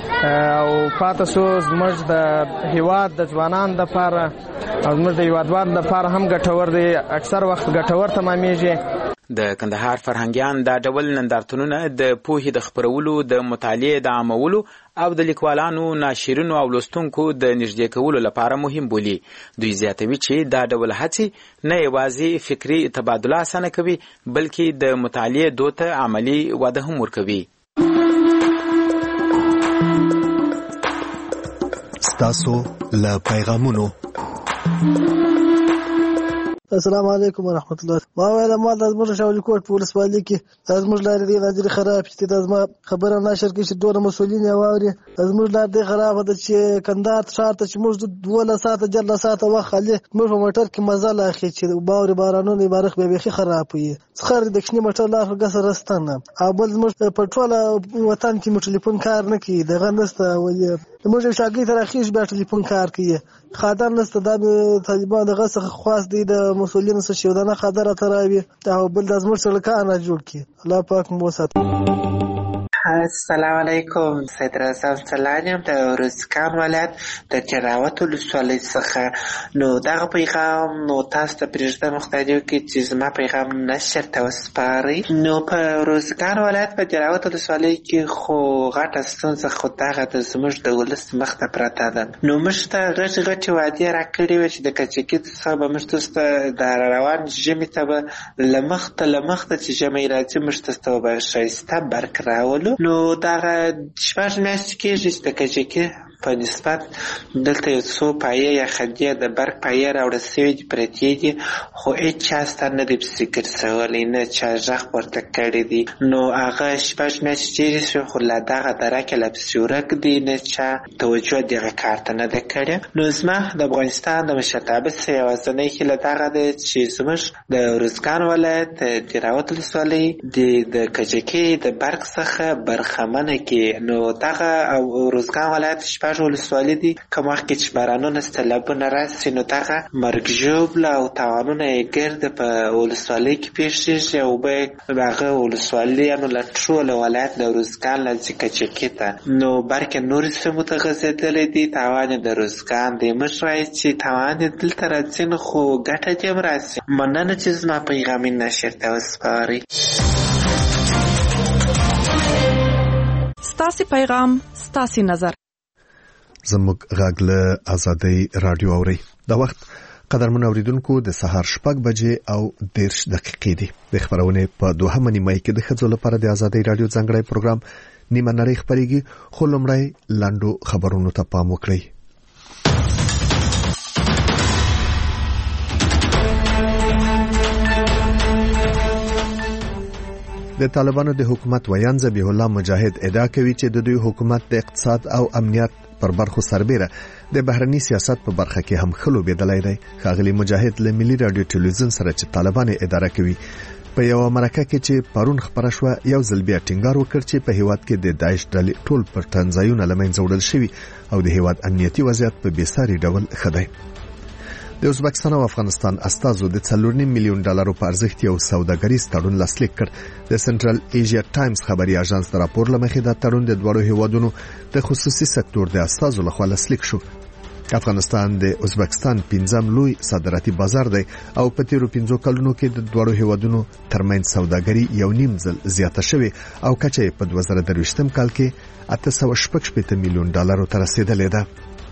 او پاتې شو زموږ د هیواد د ځوانانو دپاره او زموږ د هیوادوالو دپاره هم ګټور دی. اکثر وخت ګټور تمامیږي. د کندهار فرهنګیان دا ډول نندارتونونه د پوهې د خپرولو، د مطالعې د عامولو او د لیکوالانو، ناشرینو او لوستونکو د نږدې کولو لپاره مهم بولي. دوی زیاتوي چې دا ډول هڅې نه یوازې فکري تبادله اسانه کوي بلکې د مطالعې دود ته عملي وده هم ورکوي. ستاسو له پیغامونو. السلام علیکم ورحمت الله. ما ویل ما د زموږ شاولي کوټ په ولسوالۍ کې زموږ لارې ډېرې خراب چې د زما خبره نشر کې چې دوه مسولین یې واوري. زموږ لار ډېر خراب ده چې کندهار ښار ته چې موږ 12 ساعته 14 ساعته وخت خالي موږ په موټر کې مزه لا اخی چې باور بارانونه بارخ به بيخي خراب وي. څخر د کښنی موټر لا غسر رستنه او بل موږ په ټول وطن کې مو ټلیفون کار نه کوي. دغه نسته ولې موږ شاګي تر اخیش به ټلیفون کار کوي. خادر نسته د طالبان دغه څخه خاص دي د مسولین څخه شو دنه خادر تراوي او بل د زموږ سرکانه جوړ کی. الله پاک مو وساتي. السلام علیکم. سید رضا سلام د روزګان ولایت د جراوت ولسوالۍ څخه. نو دغه پیغام نو تاسو ته پرېږدم مختاجو کې چې زما پیغام نشر ته وسپارئ. نو په روزګان ولایت په جراوت ولسوالۍ کې خو غټه ستونزه خو دغه د زموږ د ولس مخ ته پرته ده. نو موږ ته غټې وعدې راکړې وې چې د کچکي څخه به موږ تاسو ته د روان ژمي ته به له مخته چې ژمی راځي موږ تاسو ته به ښایسته برق راولو. نو دغه شپږ میاشتې کېږي چې د کجکي په نسبت دلته یو څو پایې یا خدیه د برق پایې راوړل سوي دي پرتې دي خو هېڅ چا ستا نه دی پسې ګرځولی نه چا غږ پورته کړی دی. نو هغه شپږ میاشتې تېرې شوې خو لا دغه دره کې لا پسې ورک دی نه چا توجه دغه کار ته نه ده کړې. نو زما د افغانستان د مشرتابه څخه یوازینۍ هیله دغه ده چې زموږ د روزګان ولایت د جراوت ولسوالۍ د کجکي د برق څخه برخمنه کړي. نو دغه روزګان ولایت شپږ ولسوالۍ دي. کوم وخت کې چې بارانونه سیلابونه راشي نو دغه مرګ ژوبله او تاوانونه یې ګرده په ولسوالۍ کې پېښېږي او به هغه ولسوالیانو له ټوله ولایت د روزګان له کجکي ته نو بلکې نورې سیمو ته غځېدلی دي. تاوان یې د روزګان دی. موږ وایو چې تاوان یې دلته راځي نو خو ګټه دې هم راشي. مننه چې زما پیغام یې نشر ته وسپارئ. ستاسې پیغام ستاسې نظر. زموږ غږ له آزادۍ رادیو اوري. دا وخت قدرمن اوریدونکو د سهار 6 بجې او 10 دقیقې دي. د خبرونه په 2 نیمه کې د خځو لپاره د آزادۍ رادیو ځانګړی پروګرام نیمه نړۍ خبريږي. خو لمړی لاندو خبرونو ته پام وکړئ. د طالبانو د حکومت ویان ذبیح الله مجاهد ادعا کوي چې د دوی حکومت د اقتصاد او امنیت پر برخو سربېره د بهرني سیاست په برخه کې هم خلو بدلای دی. ښاغلي مجاهد له ملي رادیو ټلویزیون سره چې طالبان اداره کوي په یو مرکه کې چې پرون خبره شو یو ځل بیا ټینګار وکړ چې په هیواد کې د داعش ډلې ټول پر تنظیمونه لمنځه وړل شوی او د هیواد امنیتي وضعیت په بیساري ډول خدای. د ازبکستان او افغانستان استازو د 4.5 میلیون ډالرو په ارزښت یو سوداګریز تړون لاسلیک کړ. د سنټرل ایشیا ټایمز خبري اژانس د راپور لمخې دا تړون د دوړو هیوادونو د خصوصي سکتور د استازو لخوا لاسلیک شو. افغانستان د ازبکستان 15 لوی صادراتي بازار دی او په تیرو 15 کلونو کې د دوړو هیوادونو ترمنځ سوداګري یو نیم ځل زیاته شوې او کچه په 2023 کال کې 816 میلیون ډالرو ته رسیدلې ده.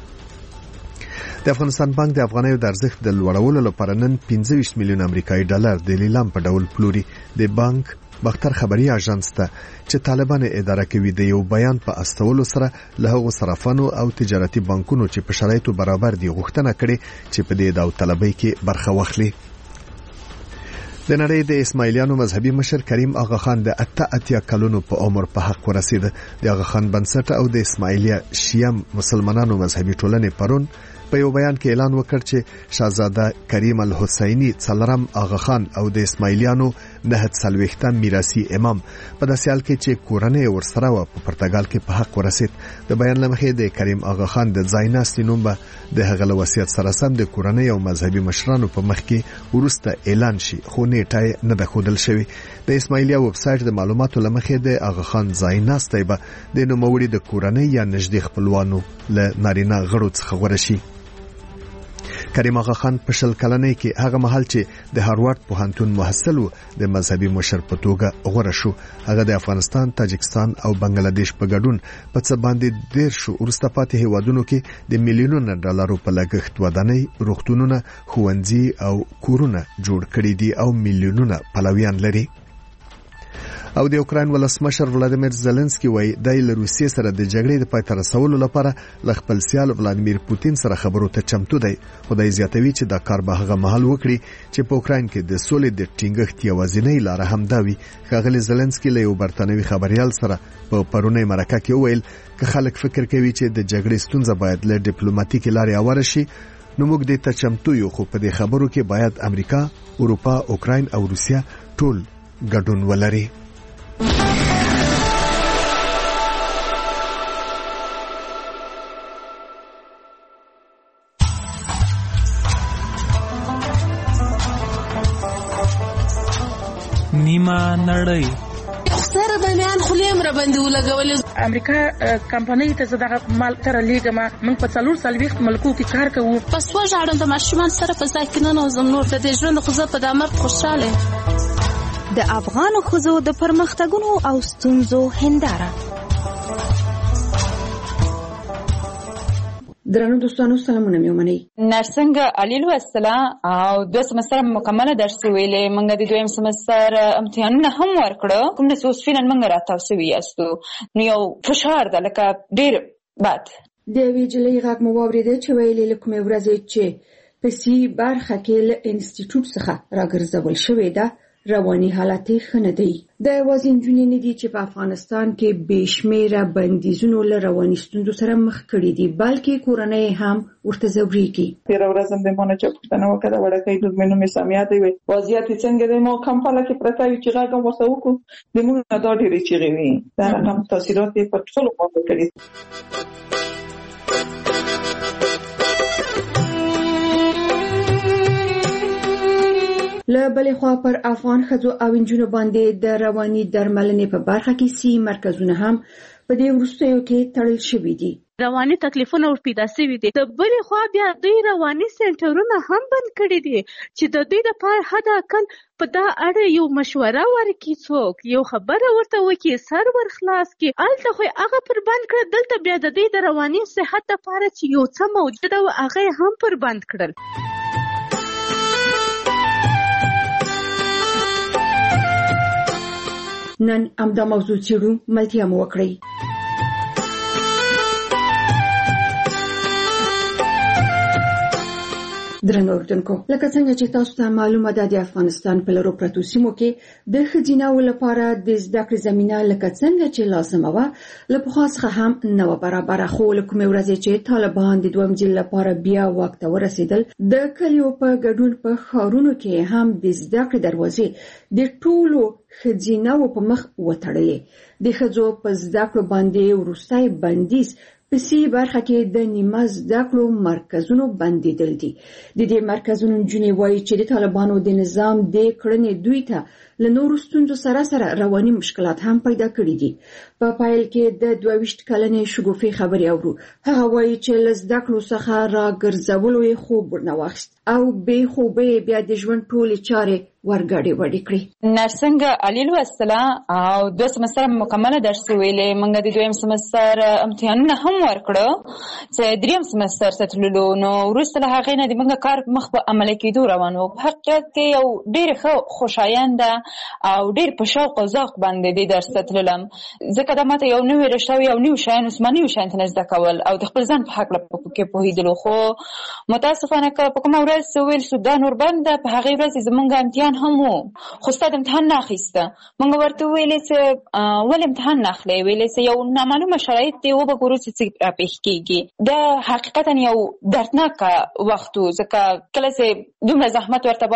د افغانستان بانک د افغانیو د ارزښت د لوړولو لپاره نن 25 میلیون امریکایي ډالر د لیلام په ډول پلوري. د بانک بختر خبري اژانس ته چې طالبان اداره کوي د یو بیان په استولو سره له هغو صرافانو او تجارتي بانکونو چې په شرایطو برابر دي غوښتنه کړې چې په دې داوطلبۍ کې برخه واخلي. د نړۍ د اسماعیلیانو مذهبي مشر کریم آغا خان د 88 کلونو په عمر په حق ورسید. د آغا خان بنسټ او د اسماعیلیا شیعه مسلمانانو مذهبي ټولنې پرون په یو بیان کې اعلان وکړ چې شاهزاده کریم الحسینی څلرم آغا خان او د اسماعیلیانو 9 میراثي امام په داسې حال کې چې کورنۍ ورسره و په پرتګال کې په حق ورسید. د بیان لمخې د کریم آغا خان د ځایناستي نوم به د هغه له وصیت سره سم د کورنۍ او مذهبي مشرانو په مخ کې ورسته اعلان شي خو نیټه نه ده ښودل شوې. د اسماعیلیا ویب سایټ د معلوماتو لمخې د آغا خان ځایناستي به د نوموړي د کورنۍ یا نږدې خپلوانو له نارینه غړو څخه غوړه شي. کریم آغا خان په 20 کلنۍ کې هغه مهال چې د هاروارد پوهنتون محصل و د مذهبي مشر په توګه غوړه شو. هغه د افغانستان، تاجکستان او بنگلاديش په ګډون په څه باندې 10 ورسته پاتې هیوادونو کې د میلیونونو ډالرو په لګښت ودانۍ، روغتونونه، ښوونځي او کورونه جوړ کړي دي او میلیونونه پلویان لري. او د اوکراین ولسمشر ولادیمیر زيلنسکي وایي د روسیې سره د جګړې د پای ته رسولو لپاره ل خپل سیال ولادیمیر پوتین سره خبرو ته چمتو دی. خدای زیاتوي چې دا کار به هغه مهال وکړي چې په اوکراین کې د سولې د ټینګښت یوازینۍ لار هم دا وي. ښاغلي زيلنسکي له یو برتانوي خبريال سره په پرونی مرکه کې وویل چې خلک فکر کوي چې د جګړې ستونزه باید له ډیپلوماټیکي لارې اوره شي. نو موږ دې ته چمتو یو، خو په دې خبرو کې باید امریکا، اروپا، اوکراین او روسیا ټول ګډون ولري. نیمه نړۍ سره بمیان خلیم را باندې ولګولې. امریکا کمپنۍ ته زداغه مال تر لیګه من په 440 ملکو کې کار کوو. پس وژاړم د ماشومان سره په ځای کې نه نوزم نور د ژوند خو زه په دامر خوشاله. د افغان ښځو د پرمختګونو او ستونزو هنداره. درنو دوستانو سلامونه مې ومنئ. نرسنګ علیلو السلام او 2 سمستر مکمله درس ویلې. موږ د 2یم سمستر امتحانونه هم ورکړو. کوم د سوسفینن موږ راتاو سوي یاستو. نو یو فشار ده لکه ډیر بد. د ویجلې غږ مو واورېده چې ویلې لکه ورځې چې په سی برخه کې له انسټیټیوټ څخه راګرځول شوې ده رواني حالت ښه نه دی. د وزین جنې نه دي چې په افغانستان کې بشمیره بندیزونو له رواني ستونزو سره مخ کړي دي بلکې کورنۍ هم ورته ځوريږي. تیر ورځ هم د مونږ چې پښتنه وکړه وړکې د مینو می سمیا دی وضعیت څنګه دی. مو کمپاله کې پرته چې راګم وسوکو د مونږ د ډېرې چیغې وي دا هم تاثیرات په ټولو باندې کړي. له بلې خوا پر افغان ښځو او نجونو باندې د رواني درملنې په برخه کې 3 مرکزونه هم په دې وروستیو کې تړل شوي دي. رواني تکلیفونه ور پیدا شوي دي. د بلې خوا بیا دوی رواني سنټرونه هم بند کړي دي چې د دوی لپاره حد اقل په دا اړه یو مشوره ورکړي، څوک یو خبره ورته وکړي، سر ور خلاص کړي. هلته خو هغه پر بند کړل، دلته بیا د دوی د رواني صحت لپاره چې یو څه موجوده و هغه هم پر بند کړل. نن همدا موضوع څېړو، ملتیا مو وکړئ. درنو اوریدونکو، لکه څنګه چې تاسو ته معلومه ده د افغانستان په لرو پرتو سیمو کې د ښځیناو لپاره د زده کړې زمینه لکه څنګه چې لازمه وه له پخوا څخه هم نه وه برابره. خو له کومې ورځې چې طالبان د دویم ځل لپاره بیا واک ته ورسېدل، د کلیو په ګډون په ښارونو کې هم د زده کړې دروازې د ټولو ښځیناو په مخ وتړلې. د ښځو په زده کړو باندې وروستی بندیز په سی برخه کې د نیمه زده کړو مرکزونو بندیدل دي. د دې مرکزونو نجونې وایي چې د طالبانو د نظام د کړنې دوی ته له نورو ستونزو سره رواني مشکلات هم پیدا کړي دي. په پایل کې د 22 کلنې شګوفې خبرې اورو. هغه وایي چې له زده کړو څخه راګرځولو یې خوب ورنه واخیست او بې خوبۍ بیا د ژوند ټولې چارې ورګډې وډې کړې. نرسنګ علي لوستله او 2 سمستر مکمله درس ویلې. موږ د 2م سمستر امتحانونه هم ورکړو چې 3م سمستر ته تللو. نو وروسته له هغې نه د موږ کار مخ په عملي کېدو روان و. په حقیقت کې یو ډېر ښه خوشاینده او ډېر په شوق او ذوق باندې د درس ته تللم، ځکه دا ماته یو نوی رشته یو نوي شیان عثماني شیان ته زده کول او د خپل ځان په هکله کې پوهېدلو. خو متاسفانه که په کومه ورځ ویل شو دا نور بنده، په هغې ورځ زموږ امتحان هم و، خو ستا د امتحان نه اخیسته. موږ ورته وویلې چې ولې امتحان نه اخلئ؟ ویلې چې یو نامعلومه شرایط دی، وبګورو چې څه راپېښ کېږي. دا حقیقتا یو دردناکه وخت و، ځکه کله چې دومره زحمت ورته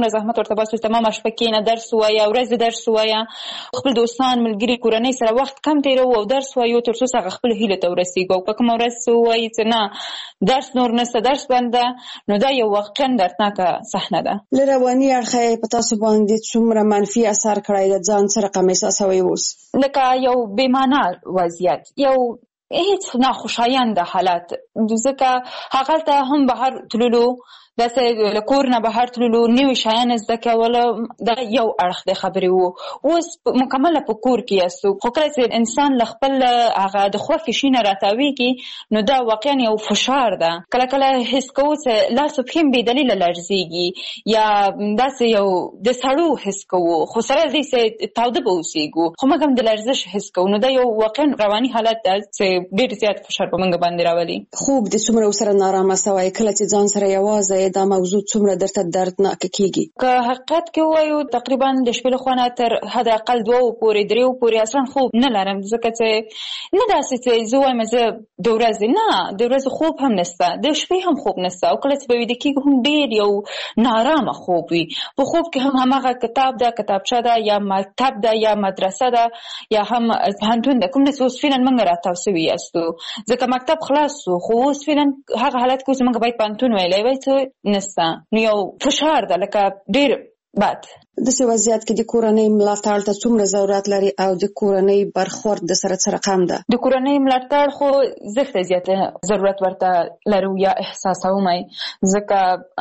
باسو تمامه شپه کښېنه درس ووایه، ورځ درس ووایه، خپل دوستان ملګري کورنۍ سره وخت کم تېروو او درس وایو تر څو هغه خپلو هیلو ته ورسېږو. او که کومه ورځ ووایي چې نه درس نور نشته، درس بنده، نو دا یو واقعا دردناکه صحنه ده. له رواني اړخه یې په تاسو باندې څومره منفي اثر کړی ده؟ ځان څه رقم احساسوئ اوس؟ لکه یو بېمعنه وضعیت، یو هیڅ ناخوشاینده حالت، ځکه هغلته هم بهر تللو، داسې له کور نه بهر تللو، نوي شیان زده کول، دا یو اړخ د خبرې و. اوس مکمله په کور کې یاستو، خو کله چې انسان له خپل هغه د خوښې شي نه راتاویږي نو دا واقعا یو فشار ده. کله کله حس کوو چې لاس او پښې مې بېدلیله لړزېږي، یا داسې یو د سړو حس کوو، خو سره دې چې تاوده به اوسېږو، خو موږ هم د لړزش حس کوو. نو دا یو واقعا رواني حالت ده چې ډېر زیات فشار په موږ باندې راولي. خوب د څومره ورسره نارامه سوی؟ کله چې ځان سره یوازې دا موضوع څومره درته دردناکه کېږي؟ که حقیقت کې ووایو تقریبا د شپې له خوا نه تر حد اقل 2 پورې 3 پورې اصلا خوب نه لرم، ځکه چې نه داسې چې زه وایم زه د ورځې، نه د ورځې خوب هم نشته، د شپې هم خوب نشته. او کله چې به ویده کېږو هم ډېر یو نارامه خوب وي. په خوب کې هم هماغه کتاب ده، کتابچه ده، یا مکتب ده، یا مدرسه ده، یا هم پوهنتون ده، کوم چې اوس فعلا موږ راتاو سوي یاستو، ځکه مکتب خلاص شو. خو اوس فعلا هغه حالت کې اوس موږ باید پوهنتون ویلی وای چې نسته، نو یو فشار ده، لکه ډېر بد. داسې وضعیت کې د کورنۍ ملاتړ ته څومره ضرورت لري او د کورنۍ برخورد د سره څه رقم ده؟ د کورنۍ ملاتړ خو زښته زیاته ضرورت ورته لرو یا احساسوم، ځکه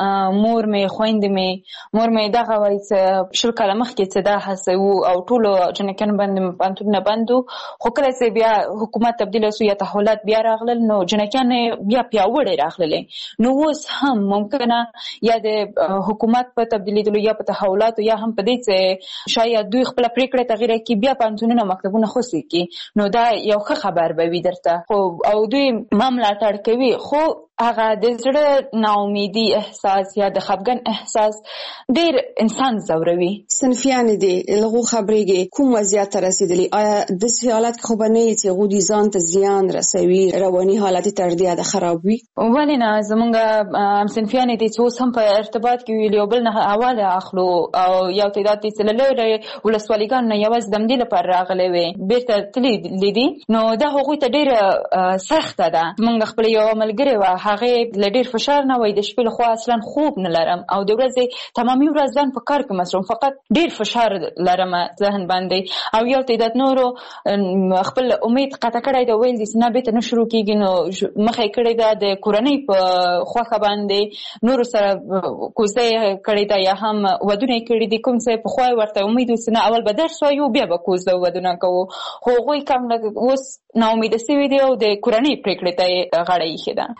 مور مې دغه وایي چې 20 کاله مخکې چې دا هڅه وو او ټولو جنکیانو باندې پوهنتونونه بند وو، خو کله چې بیا حکومت تبدیل شو یا تحولات بیا راغلل، نو جنکیان بیا پیاوړې راغللې. نو اوس هم ممکنه یا د حکومت په تبدیلېدلو یا په تحولاتو یا هم په دې چې شاید دوی خپل پریکړه تغییر کړي، بیا پوهنتونونه او مکتبونه خلاص کړي، نو دا یو ښه خبر به وي درته. خو او دوی ملاتړ کوي، خو هغه د زړه ناامیدي احساس یا د خفګان احساس ډېر انسان ځوروي. صنفیانې دي لغو خبرېږي کوم وضعیت ته رسېدلي؟ آیا داسې حالت کې خو به نه وي چې هغوی ځان ته زیان رسوي، رواني حالت یې تر دې حده خراب وي؟ ولې نه، زمونږ صنفیانې دي چې اوس هم په ارتباط کې وي، یو بل نه حواله اخلو، او یو تعداد دي چې له لرې ولسوالیګانو نه یوازې د همدې لپاره راغلی وي بېرته تللي دي، نو دا هغوی ته ډېره سخته ده. زمونږ خپله یوه ملګرې وه، هغه ل ډیر فشار نه وای د شپې له خوا اصلا خوب نه لرم او د ورځې تمامي ورځ ځان په کار کې مصروف فقط ډیر فشار لرم ذهن باندې او یو تعداد نورو خپل امید قطع کړی دا ویل دي چې نه به ته شروع کیږي نو مخې کړی دا د کورنۍ په خوخه باندې نور سره کوزه کړی دا یا هم ودونه کړی دي کوم څه په خوای ورته امید وسنه اول به درس وایو بیا به کوزه ودونه کوو خو هغوی کم اوس ناامیده سوي دي او د کورنۍ پریکړې ته غاړه ایښې ده.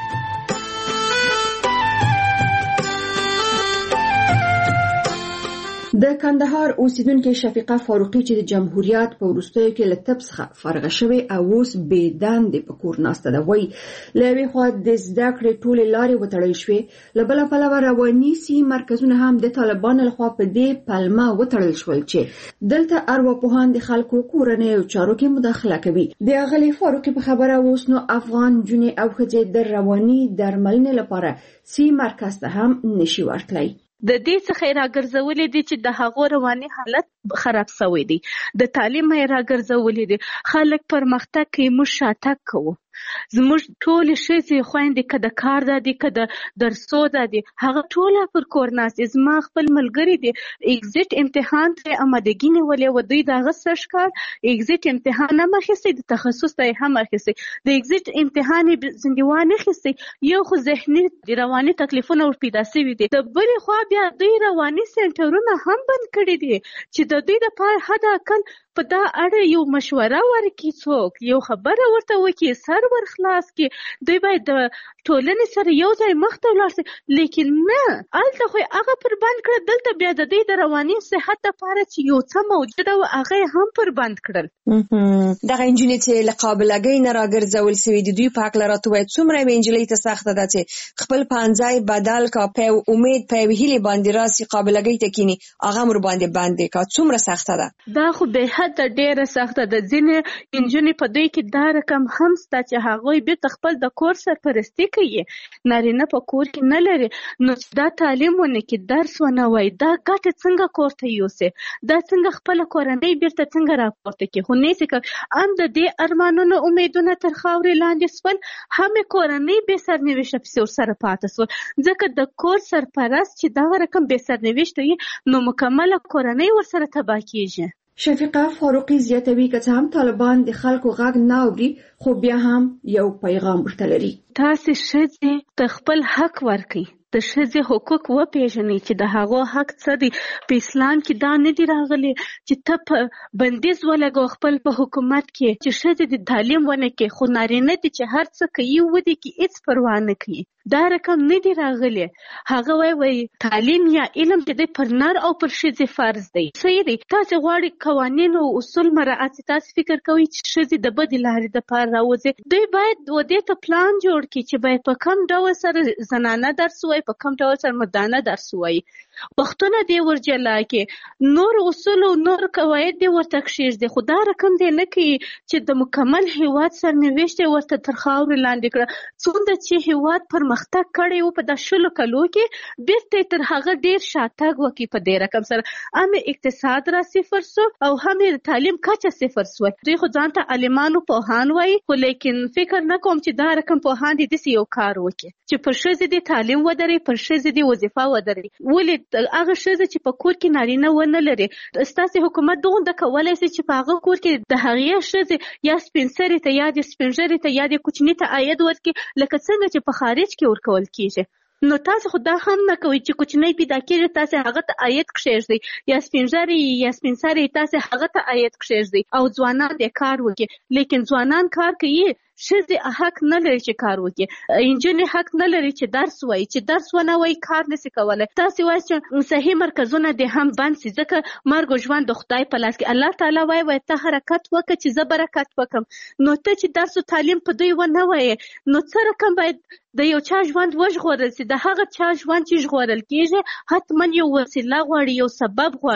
د کندهار اوسیدونکې شفیقه فاروقي چې د جمهوریت په وروستیو کې له طب څخه فارغه شوې او اوس بې دندې په کور ناسته ده وایي له یوې خوا د زده کړې ټولې لارې وتړل شوې له بله پلوه رواني سي مرکزونه هم د طالبانو لخوا په دې پلمه وتړل شول چې دلته ارواپوهان د خلکو کورنیو چارو کې مداخله کوي. د اغلې فاروقي په خبره اوس نو افغان نجونې او ښځې د رواني درملنې لپاره سي مرکز ته هم نشي ورتلی. د دې څخه راګرځولې دي چې د هغو رواني حالت خراب شوی دی د تعلیم راګرځولې دي خلک پرمختګ کوي موږ شاتګ کوو زموږ ټول ښځې خويندې کده کار دادي کده درسو دادي هغه ټول پر کور ناس زما خپل ملګری دي ایگزیټ امتحان ته آمادګي نیولې و دوی دغه سرچ کار ایگزیټ امتحان هم اخیستی د تخصص ته هم اخیستی د ایگزیټ امتحان زندوانه اخیستی یو خو ذهني رواني تکلیفونه ور پیدا شوي دي د بلې خوا بیا دوی رواني سنټرونه هم بند کړي دي چې د دوی لپاره حد اقل په دا اړه یو مشوره ورکړي څوک یو خبره ورته وکړي سر ور خلاص کړي دوی باید د ټولنې سره یو ځای مخ ته ولاړ شي لیکن نه هلته خو هغه پر بند کړه دلته بیا د دوی د رواني صحت لپاره چې یو څه موجوده و هغه هم پر بند کړل. دغه انجونې چې له قابلګۍ نه راګرځول سوي دي دوی په هکله راته ووایه څومره یوې نجلۍ ته سخته ده چې خپل پانځای بدل کا په امید په یوې هیلې باندې راسي قابلګۍ ته کیني هغه هم ورباندې بندې کا څومره سخته ده. دا خو به حد ډیره سخته ده ځینې انجونې په دوی کې دا رقم هم شته چې هغوی بیرته خپل د کور سرپرستي کوي نارینه په کور کې نه لري نو دا تعلیم ونه کې درس ونه وای دا ګټه څنګه کور ته یوسي دا څنګه خپل کورنۍ بیرته څنګه راپورته کوي خو نه څه ان د دې ارمانونو امیدونه تر خاورې لاندې سول هم کورنۍ به سرنوشت په سر پاتې سول ځکه د کور سرپرست چې دا رقم به سرنوشت وي نو مکمله کورنۍ ورسره تباه کیږي. شفیقه فاروقي زیاتوي که څه هم طالبان د خلکو غږ نه اوري خو بیا هم یو پیغام ورته لري. تاسې ښځې ته خپل حق ورکړئ د ښځې حقوق وپېژنئ چې د هغو حق څه دی په اسلام کې دا نه دي راغلي چې ته په بندیز ولګو خپل په حکومت کې چې ښځې د تعلیم ونه کړي خو نارینه دي چې هر څه کوي ودې کې هیڅ پروا نه کوي دا رقم نه دی راغلی هغه وایي تعلیم یا علم چې دی پر نر او پر ښځې فرض دی صحیح دی تاسې غواړئ قوانین او اصول مراعات تاسې فکر کوئ چې ښځې د بدې لارې دپاره راوځي دوی باید دې ته پلان جوړ کړي چې باید په کوم ډول سره زنانه درس وایي په کوم ډول سره مردانه درس وایي وختونه دی ورجلا کې نور اصول او نور قواعد دی ورته کښېږدي خو دا رقم دی نه کوي چې د مکمل هیواد سرنوشت ورته تر خاورې لاندې کړه څومره چې هیواد پرمختګ کړی و په دا 10 کلو کې بیرته تر هغه ډیر شاتګ وکړي په دې رقم سره هم اقتصاد را صفر سو او هم تعلیم کچه صفر سو دوی خو ځان ته عالمانو پوهان وایي خو لیکن فکر نه کوم چې دا رقم پوهان دي داسې یو کار وکړي چې پر ښځې دې تعلیم ودري پر ښځې دې وظیفه ودري ولې هغه ښځه چې په کور کې نارینه ونه لري ستاسې حکومت دغه کولی شي چې په هغه کور کې د هغې ښځې یا سپین سرې ته یا د سپین ږیرې ته یا د کوچني ته عاید ورکړي لکه څنګه چې په خارج کې ورکول کیږي نو تاسو خو دا هم نه کوئ چې کوچنی پیدا کېږي تاسې هغه ته عاید کښېږدئ یا سپین ږیری یا سپین سرې تاسې هغه ته عاید کښېږدئ او ځوانان دې کار وکړي لیکن ځوانان کار کوي ښځې حق نه لري چې کار وکړي انجونې حق نه لري چې درس وایي چې درس ونه وایي کار نشي کولی تاسې وایي چې صحیح مرکزونه دې هم بند شي ځکه مرګ او ژوند د خدای په لاس کې الله تعالی وایي ته حرکت وکړه چې زه برکت وکړم نو ته چې درس او تعلیم په دوی ونه وایي نو څه رقم باید د یو چا ژوند وژغورل شي د هغه چا ژوند چې ژغورل کېږي حتما یو وسیله غواړي یو سبب غواړي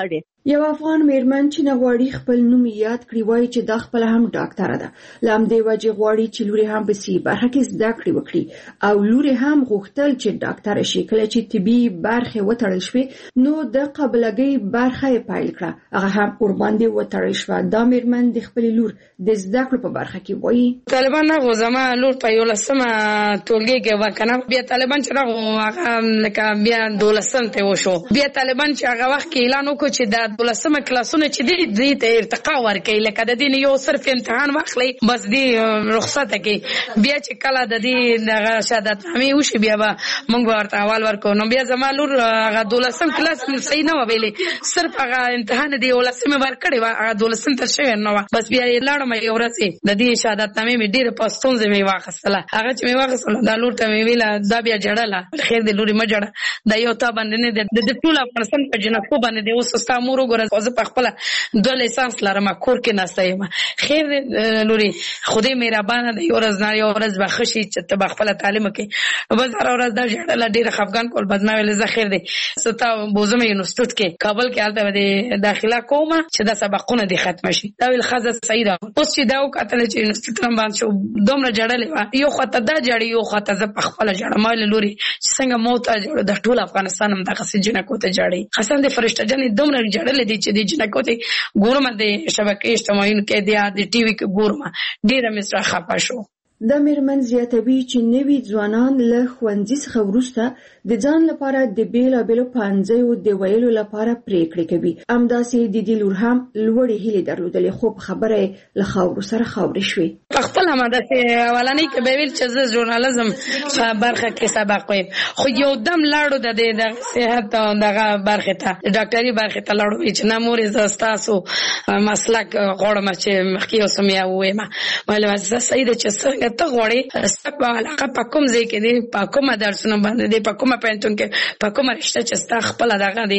یو افغان میرمن چې نه غواړي خپل نوم یاد کړي وایي چې دا خپل هم ډاکټره ده. لام دی وجه غواړي چې لوري هم په سی برخه کې زده کړې وکړي او لوري هم غوښتل چې ډاکټره شي. کله چې طبي برخه وتړل شوې نو د قابلګۍ برخه یې پیل کړه، هغه هم ورباندې وتړل شوه. دا میرمن د خپل لور د زده کړو په برخه کې وایي طالبان هغه زما لور په 11مه ټولګي کې وکنه، بیا طالبان چې هغه لکه بیا 12 ته وشو، بیا طالبان چې هغه وخت کې اعلان وکړ چې د 12مه کلاسونه چې دې ته ارتقا ورکړي، لکه د دې یو صرف امتحان واخلي بس دې رخصت کې، بیا چې کله د دې دغه شهادت نامې وشي بیا به موږ ورته اول ورکو. نو بیا زما لور هغه 12م کلاس صحیح نه ویلې، صرف هغه امتحان دی 11مه ورکړي و، هغه 12م تر شوی نو بس بیا لاړم یو ورځ د دې شهادت نامې مې ډېر پښتون زمي واخستله. هغه چې مې واخستله دا لور ته مې ویله دا بیا جړله، خیر دې لوري ما جړه، دا یو تا باندې نه د ټول افغانستان په جنکو باندې د اوس ستا مور وګوره زه په خپل 2 لیسانس لرم، کور کې ناسته یم. خیر لوري خدای مهربانه دی، یو ورځ نه یو ورځ به خشي چې ته خپل تعلیم کې بس هر ورځ دا جړله ډېر خفګان کول بدما ویل زه خیر دی ستا بوزمه یونیورسيټ کې کابل کې حالت به داخله کوم چې دا سبقونه دي ختم شي. دا ویل خزه صحیح ده. اوس چې دا وکړل چې یونیورسيټ هم باندې شو دومره جړلې و، یو خاطر دا جړې یو خاطر زه په خپل جړم مال لوري چې څنګه موت جوړ د ټول افغانستان هم دغه سجنه کوته جړې حسن د فرشته جنې دومره جړلې دي چې د جنه کوته ګورم د شبکې اجتماعي کې د ټي وي کې ګورم ډیره مې سره خپه شو. د میرمن زیاتوي چې نوي ځوانان له ښوونځي څخه وروسته د ځان لپاره د بیلابېلو پانځیو د ویلو لپاره پریکړې کوي. همداسې د دې لور هم لوړې هیلې درلودلې، خو خبره له خاورو سره خاورې شوې. خپل هم داسې اولنۍ کې به ویل چې زه ژورنالیزم برخه کې سبق وایم، خو یو دم لاړو د صحت دغه برخه ته ډاکټري برخه ته لاړو چې نه مورې زه ستاسو مسلک غواړم چې مخکې اوسم یا وایم ولې زه صحیح ده چې څنګه ته غواړې ستا علاقه په کوم ځای کې دی، په کومه درسونه باندې دی، په کومه پوهنتون کې، په کومه رشته چې ستا خپله دغه دی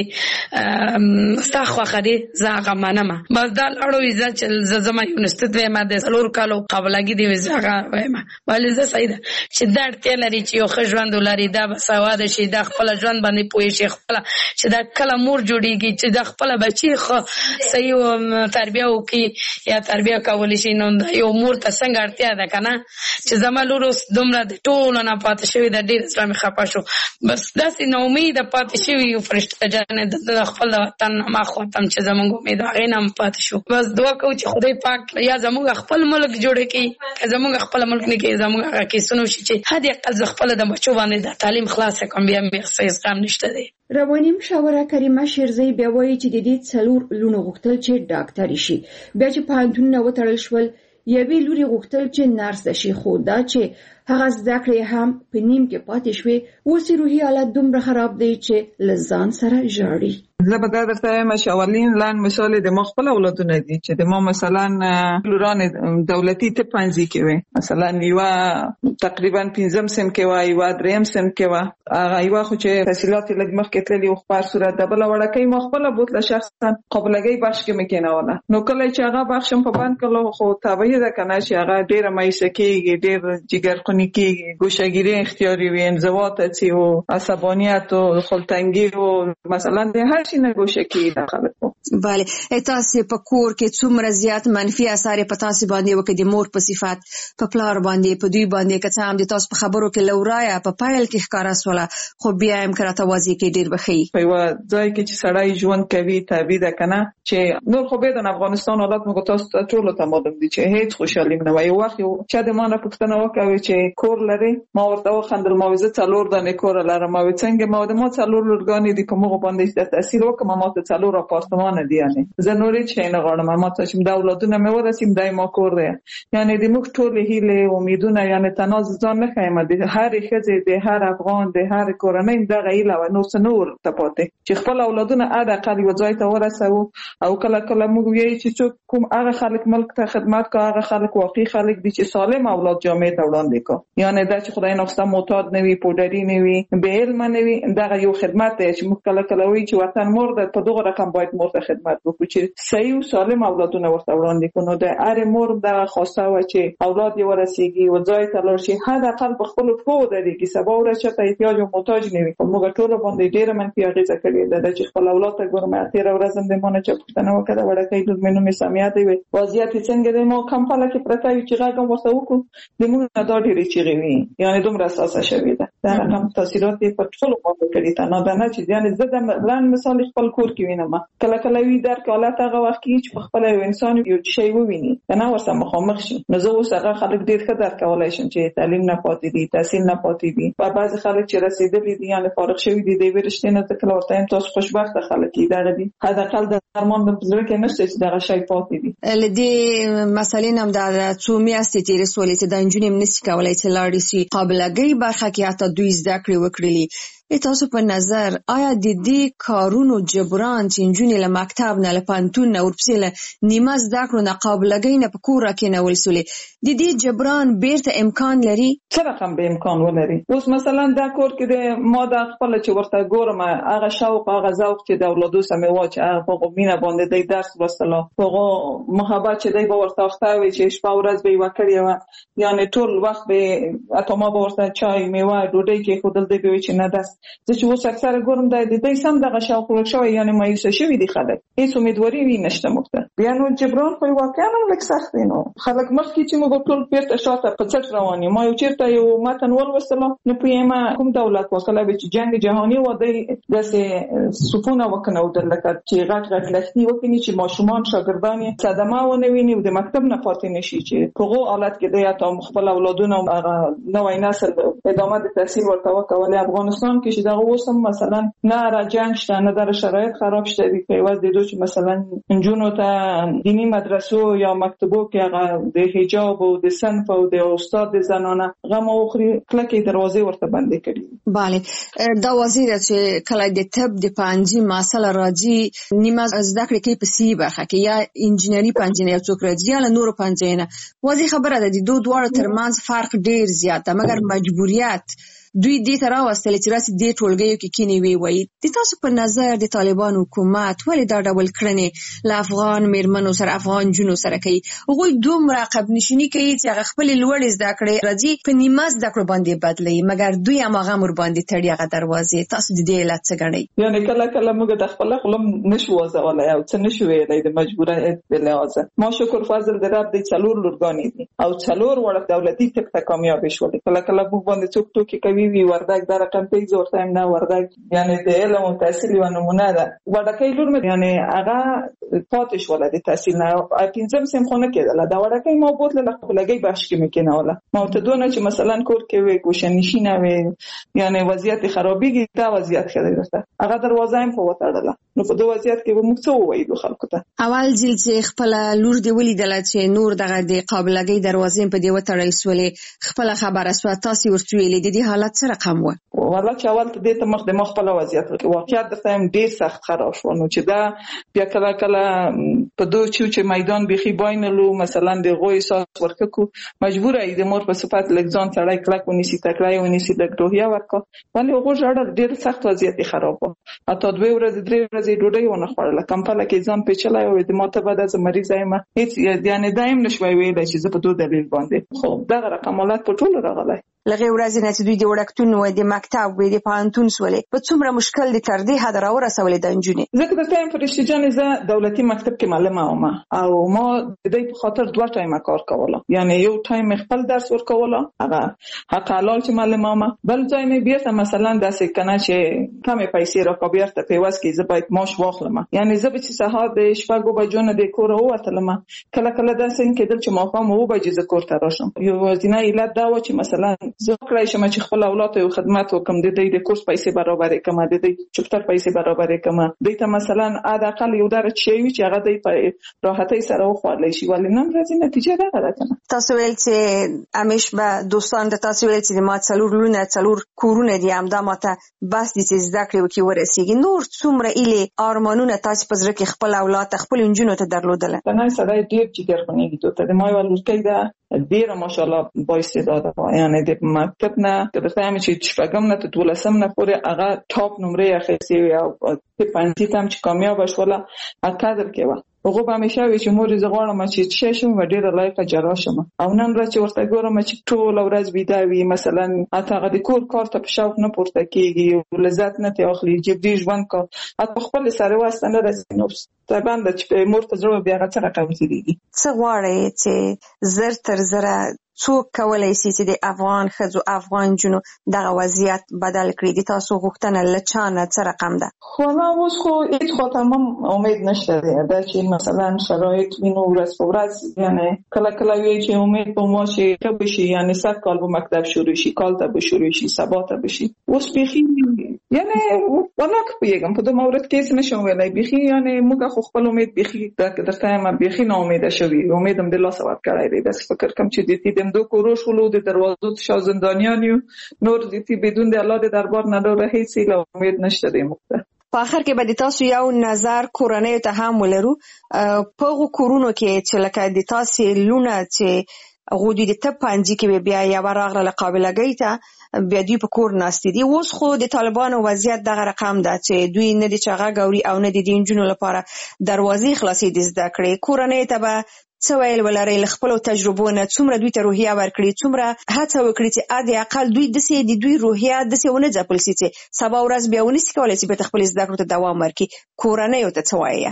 ستا خوښه دی زه هغه منم. بس دا لاړو زه چې زه زما یونیورسټي وایم د 4 کالو قابلګي دی زه هغه وایم ولې زه صحیح ده چې دا اړتیا لري چې یو ښه ژوند ولري، دا باسواده شي، دا خپله ژوند باندې پوه شي، خپله چې دا کله مور جوړېږي چې دا خپله بچي ښه صحیح تربیه وکړي یا تربیه کولی شي. نو یو مور ته څنګه اړتیا ده که نه چې زما لور اوس دومره د ټولو نه پاتې شوې ده، ډېر زړه مې خفه شو. بس داسې نا امیده پاتې شوي یو فرشته جانې د خپل وطن ما خواته چې زموږ امید هغې نه هم پاتې شو. بس دعا کوو چې خدای پاک یا زموږ خپل ملک جوړ کړي، که زموږ خپل ملک نه کړي زموږ هغه کیسونه وشي چې حد اقل زه خپله د بچو باندې د تعلیم خلاصه کړم، بیا مې څه غم نشته دی. رواني مشاوره کریمه شیرزی بیا وایي چې د دې 4 لونو غوښتل چې ډاکټري شي، بیا چې پوهنتونونه وتړل شول یوې لوري غوښتل چې نرس شي، خو دا چې هغه زده کړې هم په نیم کې پاتې شوې. اوس روحي حالت دومره خراب دی چې له ځان سره ژاړي. زه به دا درته وایم چې اولین لاند مثال د ما خپل اولادونه دي چې د ما مثلا لوران دولتي طب پنځه کې وي، مثلا یو تقریبا 5م سم کې وای، یو 3م سم کې وای، هغه یو خو چې تحصیلات لږ مخکې تللی او خبر صورت د بل وړکې ما خپل بوتله شخصا قابلګۍ بخش کې مکیناوله. نو کله چې هغه بخشم په باندې کله خو تابعیه ده کنه چې هغه ډیره مایسه کېږي، ډیر جګر خونی کېږي، ګوشهګیری اختیاري وي، انزوا ته او عصبانیت او خلتنګي او مثلا د هر شي نه ګوشه کېږي داخله. بله تاسو په کور کې څومره زیات منفي اثر په تاسو باندې وکړي، د مور په صفات په پلار باندې په دوی باندې که څه هم د تاسو په خبرو کې لورایا په پایل کې ښکارا سواله، خو بیا هم کراته واضح کې ډیر بخي په یو ځای کې چې سړی ژوند کوي تعبیر ده کنه چې نور خو به د افغانستان حالات موږ تاسو ټول ته معلوم دي چې هیڅ خوشحالي نه وي. وخت چې د مانه پښتنه وکوي چې کور لري ما ورته خندل موعظه 4 دانه کور لرم ما څنګه ما د ما 4 لورګانی دي کومه باندې د تاثیر وکم ما ته 4 اپارتمان دي یعنی زه نورې چې نه غواړم ما ته چې د اولادونه مې ورسیم دای ما کور دی یعنی د موږ ټول هیله امیدونه یعنی تناز ځان نه خایم د هر خزه د هر افغان د هر کورنۍ دغه ایله و نور ته پاتې چې خپل اولادونه اده قلی وځای ته ورسو او کله کله موږ وی چې کوم هغه خلک ملک ته خدمت کوي، هغه خلک واقعي خلک دي چې سالم اولاد جامعه ته وړاندې کوي. ورکو. یعنی دا چې خدای ناخسته معتاد نه وي، پودري نه وي، بې علمه نه وي، دغه یو خدمت دی چې موږ کله کله وایو چې وطن مور ده، په دغه رقم باید مور ته خدمت وکړو چې صحیح او سالم اولادونه ورته وړاندې کړو. نو د هر مور دغه خواسته و چې اولاد یې ورسیږي او ځای ته لاړ شي، حداقل په خپلو پښو ودرېږي، سبا ورځ چاته احتیاج او محتاج نه وي. موږ ټولو باندې ډېره منفي اغېزه کړې ده چې خپل اولاد ته ګورم. تېره ورځ هم د ما نه چا پوښتنه وکړه وړکۍ لور مې نوم یې سمیه دی، وضعیت یې څنګه دی؟ ما کمپاله کې پرته یو چې غږ هم ورته وکړو، زموږ نه دا ډېرې چیغې وي، یعنې دومره اساسه شوې ده. دا رقم تاثیرات یې په ټولو باندې کړي ته نه ده نه چې یعنې زه د لنډ مثال خپل کور کې وینم. کله کله وي درک حالت هغه وخت کې چې په خپله یو انسان یو شی وویني که نه ورسره مخامخ شي. نو زه اوس هغه خلک ډېر ښه درک کولی شم چې تعلیم نه پاتې دي، تحصیل نه پاتې دي، و بعضې خلک چې رسېدلي دي یعنې فارغ شوي دي د یوې رشتې نه. زه کله ورته یم تاسو خوشبخته خلک یې دغه دي، حداقل د درمان د زړه کې نشته چې دغه شی پاتې دي. له دې مسلې نه هم دا څو میاشتې تېرې سولې چې دا نجونې هم نشي کولی چې لاړې شي قابلګۍ برخه کې حتی دوی زده کړې وکړلي. تاسو په نظر آیا د دې کارونو جبران چې نجونې له مکتب نه له پوهنتون نه ورپسې له نیمه زده کړو نه قابلګۍ نه په کور راکېنول سولې، د دې جبران بیرته امکان لري؟ څه رقم به امکان ولري؟ اوس مثلا دا کور کې د ما د خپله چې ورته ګورم هغه شوق هغه ذوق چې د اولادو سمې وا چې هغه په مینه باندې دی درس لوستلو، هغه محبت چې دی به ورته اخته وي چې شپه ورځ به یې وه کړې وه، یعنې ټول وخت به حتی ما به ورته چای میوه ډوډۍ کېښودل، دی به وایي چې نه دست. زه چې اوس اکثره ګورم د دوی سم دغه شوق ورک شوی، یعنې مایوسه شوي دي خلک، هېڅ امیدواري وي نشته موږ ته. بیا نو جبران خو واقعا هم لږ سخت دی. نو خلک مخکې چې موږ ټول بیرته شاته په څټ روان یو. ما یو چېرته یو متن ولوستلو، نه پوهېږم کوم دولت و، کله چې جنګ جهاني و دی داسې صفونه وکنودل لکه چې غټ غټ لښتي وکړي چې ماشومان شاګردان یې صدمه ونه ویني او د مکتب نه پاتې نه شي، چې په هغو حالت کې دی حتی خپل اولادونه هغه نوی نسل ادامه د تحصیل ورته وکولې. افغانستان کې چې دغه اوس هم مثلا نه را جنګ شته، نه در شرایط خراب شته دي، که یوازې دیدو چې مثلا نجونو ته دیني مدرسو یا مکتبو کې هغه د حجاب او د صنف او د استاد د زنانه غم اخري کلکې دروازې ورته بندې کړي. بله، دا وزیر چې کله د طب د پنځه مسله راځي نیمه زده کړې کې په سی برخه کې یا انجینری پنځه یا څوک راځي یا نور پنځه نه، واضح خبره ده د دوه دواړو ترمنځ فرق ډیر زیات ده، مګر مجبوریت دوی دې ته راوستل چې راسي دې ټولګیو کې کینی وی وایي. د تاسو په نظر د طالبان حکومت ولې دا ډول کړنې له افغان میرمنو سره افغان جنو سره کوي؟ هغوی دومره عقب نشیني کوي چې هغه خپل لوړې زده کړې راځي په نیمه زده کړو باندې بدلوي، مګر دوی هم هغه مور باندې تړي هغه دروازې. تاسو د دې علت څه ګڼئ؟ یعنې کله کله موږ د خپل خپل نشو وځولای او څه نشو ویلای د مجبوریت په لحاظ. ما شکر فضل د رب د څلور لورګانې دي او څلور وړ دولتي ټک ته کامیاب شول. کله کله موږ باندې څوک ټوکی کوي وی وردګ دا رقم پیږ ورته نه وردګ، یعنی د علم او تحصیل یو نمونه ده. وړکۍ لور مې یعنی هغه پاتې شول د تحصیل نه، پنځم سیم خونه کېدله دا وړکۍ ما بوتله خپلګي بخش کې مې کېنوله. ما ته دونه چې مثلا کور کې وي ګوشنشینه وي، یعنی وضعیت خرابېږي، دا وضعیت خدای درته هغه دروازه هم په وتړله. نو په دوه وضعیت کې موږ څه ووایو خلکو ته؟ اول ځل چې خپل لور دی ولیدله چې نور دغه د قابلګۍ دروازې په دې وتړل سولې، خپل خبره سو تاسو ورته ویلې د دې حالت سره رقم و؟ والله چې اول ته دې ته مخ د مخ په وضعیت کې واقعیت درته هم ډیر سخت خراب شو. نو چې دا بیا کله کله په دوه چې میدان بيخي باینلو مثلا د غوي ساس ورککو مجبور ای د مور په صفات لګزان سړی کلک ونیسي تکړای ونیسي د روحیه ورکو، ولی هغه جوړ ډیر سخت وضعیت خراب و. اته 2 ورځې 3 ورځې ډوډۍ ونه خوړله، کمپاله کې ځان پیچلای و د ماته بعد از مریض ایم هیڅ یعنی دایم نشوي ویل چې زه په دوه دلیل باندې خو دا رقمالات په ټول راغلای. لغه ورځې نه چې دوی د وړکتون و د مکتب و د پوهنتون سولې په څومره مشکل دي تر دې حد راورسولې د انجونې. زه که د ټایم فرشتي جانې زه دولتي مکتب کې معلمه وم او ما د دې په خاطر 2 ټایم کار کوله، یعنی یو ټایم خپل درس ورکوله هغه حق حلال چې معلمه وم، بل ځای مې بیرته مثلا داسې کنه چې کمې پیسې راکا بیرته پیوس کې زه باید ماش واخلم، یعنی زه به چې سهار د شپږو بجو نه د کور ووتلم، کله کله داسې کېدل چې ماښام 2 بجې زه کور ته راشم. یو ځینې علت دا و چې مثلا زه کړای شم چې خپل اولاد ته خدمت وکم، د دې د کورس پیسې برابرې کم، د دې چپټر پیسې برابرې کم، د ته مثلا عادقل یو درجه شي چې هغه د راحتۍ سره وخوړلې شي، ولې نن ورځې نتیجه ده راکنه. تاسو ویل چې همیش به دوستان د تاسو ویل چې ما څلور لونه څلور کورونه دي، هم دا ماته بس دي چې زده کړې وکړي ورسیږي. نور څومره ایلې ارمانونه تاسو په زړه کې خپل اولاد خپل نجونو ته درلودل؟ نه سړی ډېر جګرخونی دي ته د ما یو لورکۍ ده ډېره ماشاءالله با استعداده وه، یعنی د مکتب نه درته هم چې شپږم نه تر 12 نه پورې هغه ټاپ نمرې اخیستې وې او په پنځه تم چې کامیاب شوله قدر کې وه. هغه به همیشه وي چې مور زه غواړم چې څه شم ډېره لایقه جراح شم، او نن ورځ چې ورته ګورم چې ټوله ورځ بیده وي، مثلا حتی هغه د کور کار ته په شوق نه پورته کېږي، لذت نه ترې اخلي، جبري ژوند کا حتی خپل سره واسطه نه رسي. نو طبعا د چې مور ته زړه بیا هغه څه رقم کېږي. څه غواړئ چې زر تر زره څوک کولای شي چې د افغان ښځو افغان جنو دغه وضعیت بدل کړي؟ د تاسو غوښتنه له چا نه څه رقم ده؟ خو نه اوس خو هیڅ خو تمام امید نشته دی دا چې مثلا شرایط وینو ورځ په ورځ، یعنی کله کله وی چې امید په مو شي ته بشي، یعنی سات کال به مکتب شروع شي، کال ته به شروع شي، سبا ته بشي. اوس بيخي یعنی ولک پیګم په دوه مورد کې څه نشم ویلای بيخي، یعنی موږ خو خپل امید بيخي درته ما بيخي نه امید شوي، امیدم د الله سبب کړای دی. بس فکر کوم چې د دې دو کوروش ولو د دروازو شاو زندانیانیو نور د دې بدون د الله د دربار نه ډوره هیڅ امید نشته دی موږ. په اخر کې به د تاسو یو نظر کورنۍ ته هم ولرو په غو کورونو کې چې لکه د تاسو لونه چې غوډي د ته پنځه کې بیا یا راغله قابلګۍ ته بیا دوی په کور ناستې دي. اوس خو د طالبانو وضعیت دغه رقم ده چې دوی نه د چاغه ګوري او نه د دینجونو لپاره دروازې خلاصې دي زده کړې. کورنۍ ته به څه ویل ولرئ له خپل تجربو نه؟ څومره دوی ته روحیه ورکړي، څومره هڅه وکړي چې ادي اقل دوی د دوی روحیه د څه ونه ځپل سي چې سبا ورځ بیا ونی سي کولای سي به خپل زده کړو ته دوام ورکړي؟ کورنۍ ته څه وایي؟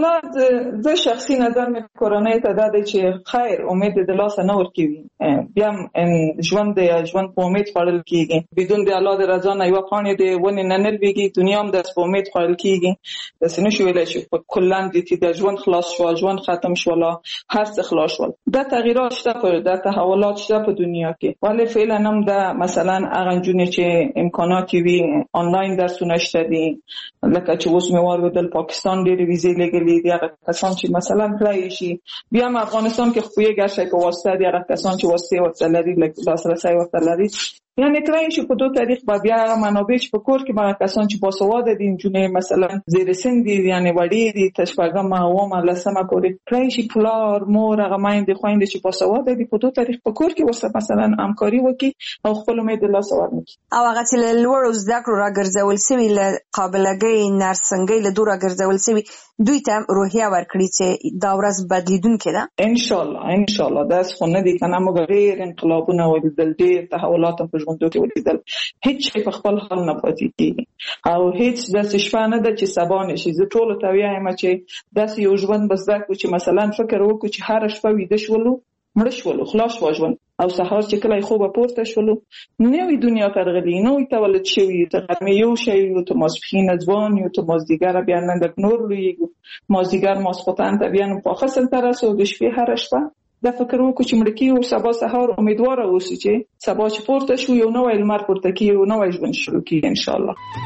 والله د شخصي نظر مې کورنۍ ته دا دی چې خیر امید د لاسه نه ورکوي، بیا ژوند په امید خوړل کیږي، بدون د الله د رضا نه یو پاڼې د ونې نه نلويږي، دنیا هم د په امید خوړل کیږي. د سینې شو ویل چې په کلان دي د ژوند خلاص شو، ژوند ختم شو، هر څه خلاص شول. دا تغییرات شته، دا تحولات شته په دنیا کې، ولی فعلا هم دا مثلا هغه جونې چې امکانات وي آنلاین درسونه شته دي، لکه چې اوس مې واردل پاکستان ډېر ویزې لګلې دي، هغه کسان چې مثلا کړی شي بیا هم افغانستان کې خو یې ګرځي په واسطه دي، هغه کسان چې واسطه ورته لري لاسرسي ورته لري، یعنی کړی شي په دوه تاریخ بیا منابع چې په کور کې باندې کسان چې باسواده دي جنې مثلا زیر سن دي، یعنی وړي دي تشپګم او لسمه پورې کړی شي پلار مور هغه مایندې خويندې چې باسواده دي په دوه تاریخ په کور کې ورسره مثلا همکاري وکړي او خپل امید الله سوار وکړي. او هغه چې لوړ زده کړو راګرځول سوي له قابلګۍ نرسنګۍ له دور راګرځول سوي دوی ته روحیه ورکړي چې دا ورځ بدلیدونکې ده؟ ان شاء الله دا څه نه دي کنه، موږ ډېر انقلابونه ولیدل، ډېر تحولات په ژوند کې ولیدل، هیڅ په خپل حال نه پاتې کیږي او هیڅ د شپه نه ده چې سبا نشي. زه ټول ته وایم چې داسې یو ژوند بس دا چې مثلا فکر وکړو چې هر شپه ویده شولو مړ شولو خلاص شو ژوند، او سهار چې کله خوب پورته شولو نوې دنیا ترغلي نوې تولد شوی ته غمه یو شی یو ته ماسپخین ځوان یو ته مازدیګر بیا نن د نور لویږي، مازدیګر ماسخوتان ته بیا په خاصه تر اوسه د شپې هر شپه دا فکر وکړو چې مړ کیو سبا سهار امیدوار اوسئ چې سبا چې پورته شو یو نوې لمر پورته کیو یو نوې ژوند شروع کیږي ان شاء الله.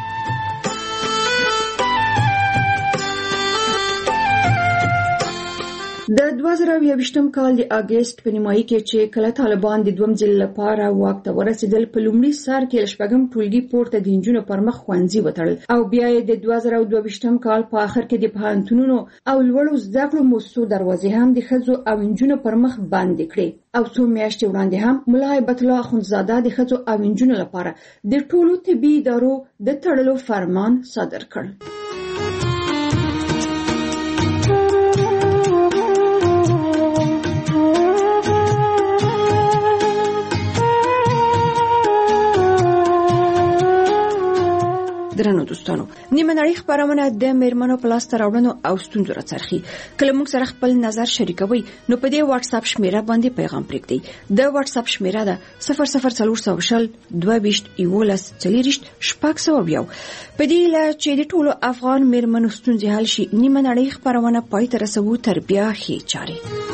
د 2020م کال د اگست په نیمایي کې چې کله طالبان د دوم ځل لپاره واک ته ورسېدل، په لومړي سر کې شپږم ټولګي پورته د انجونو پر مخ خوانځي وتړل او بیا د 2022م کال په اخر کې د پوهنتونونو او لوړو زده کړو مؤسسو دروازې هم د ښځو او انجونو پر مخ بند کړې او څو میاشتې وړاندې هم ملا هیبت الله اخندزاده د ښځو او انجونو لپاره د ټولو طبي ادارو د تړلو فرمان صادر کړ. درنو دوستانو، نیمه نړۍ خبرونه د میرمنو په لاس راوړنو او ستونزو راڅرخي. کله موږ سره خپل نظر شریکوي نو په دې واتس اپ شمیره باندې پیغام پرېږدئ. د واتس اپ شمیره ده 00400 22 11 40 600. په دې لا چې د ټولو افغان میرمنو ستونزې حل شي، نیمه نړۍ خبرونه پای ته رسوو تر بیا ښې چارې.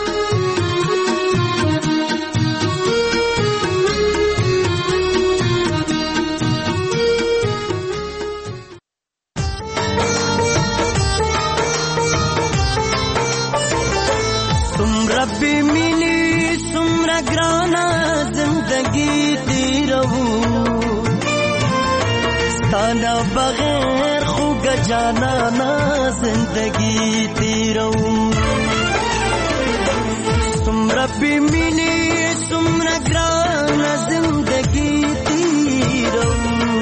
ربی مینی سمرا گرانا زندگی تیرو ستا ستانا بغیر خوږه جانانا زندگی تیرو څومره بې مینې څومره ګرانه زندگی تیرو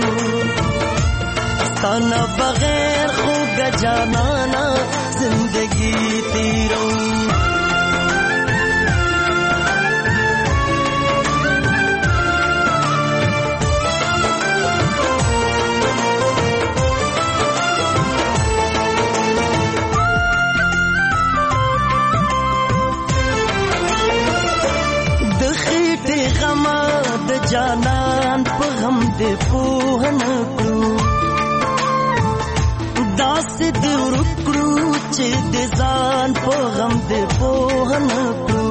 ستانا بغیر خوږه جانانا زندگی تیرو جانان په غم دې پوه نه کړو داسې دې ورکړو چې دې ځان په غم دې پوه نه کړو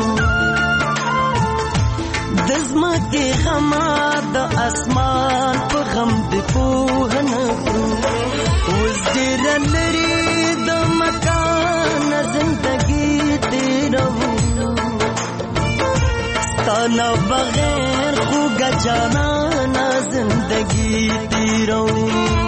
د ځمکې غمه د اسمان په غم دې پوه نه کړو اوس ډېره لرې د مکان زندګي تېرو ستانه بغیر خوږه جانانه زندگی تیرو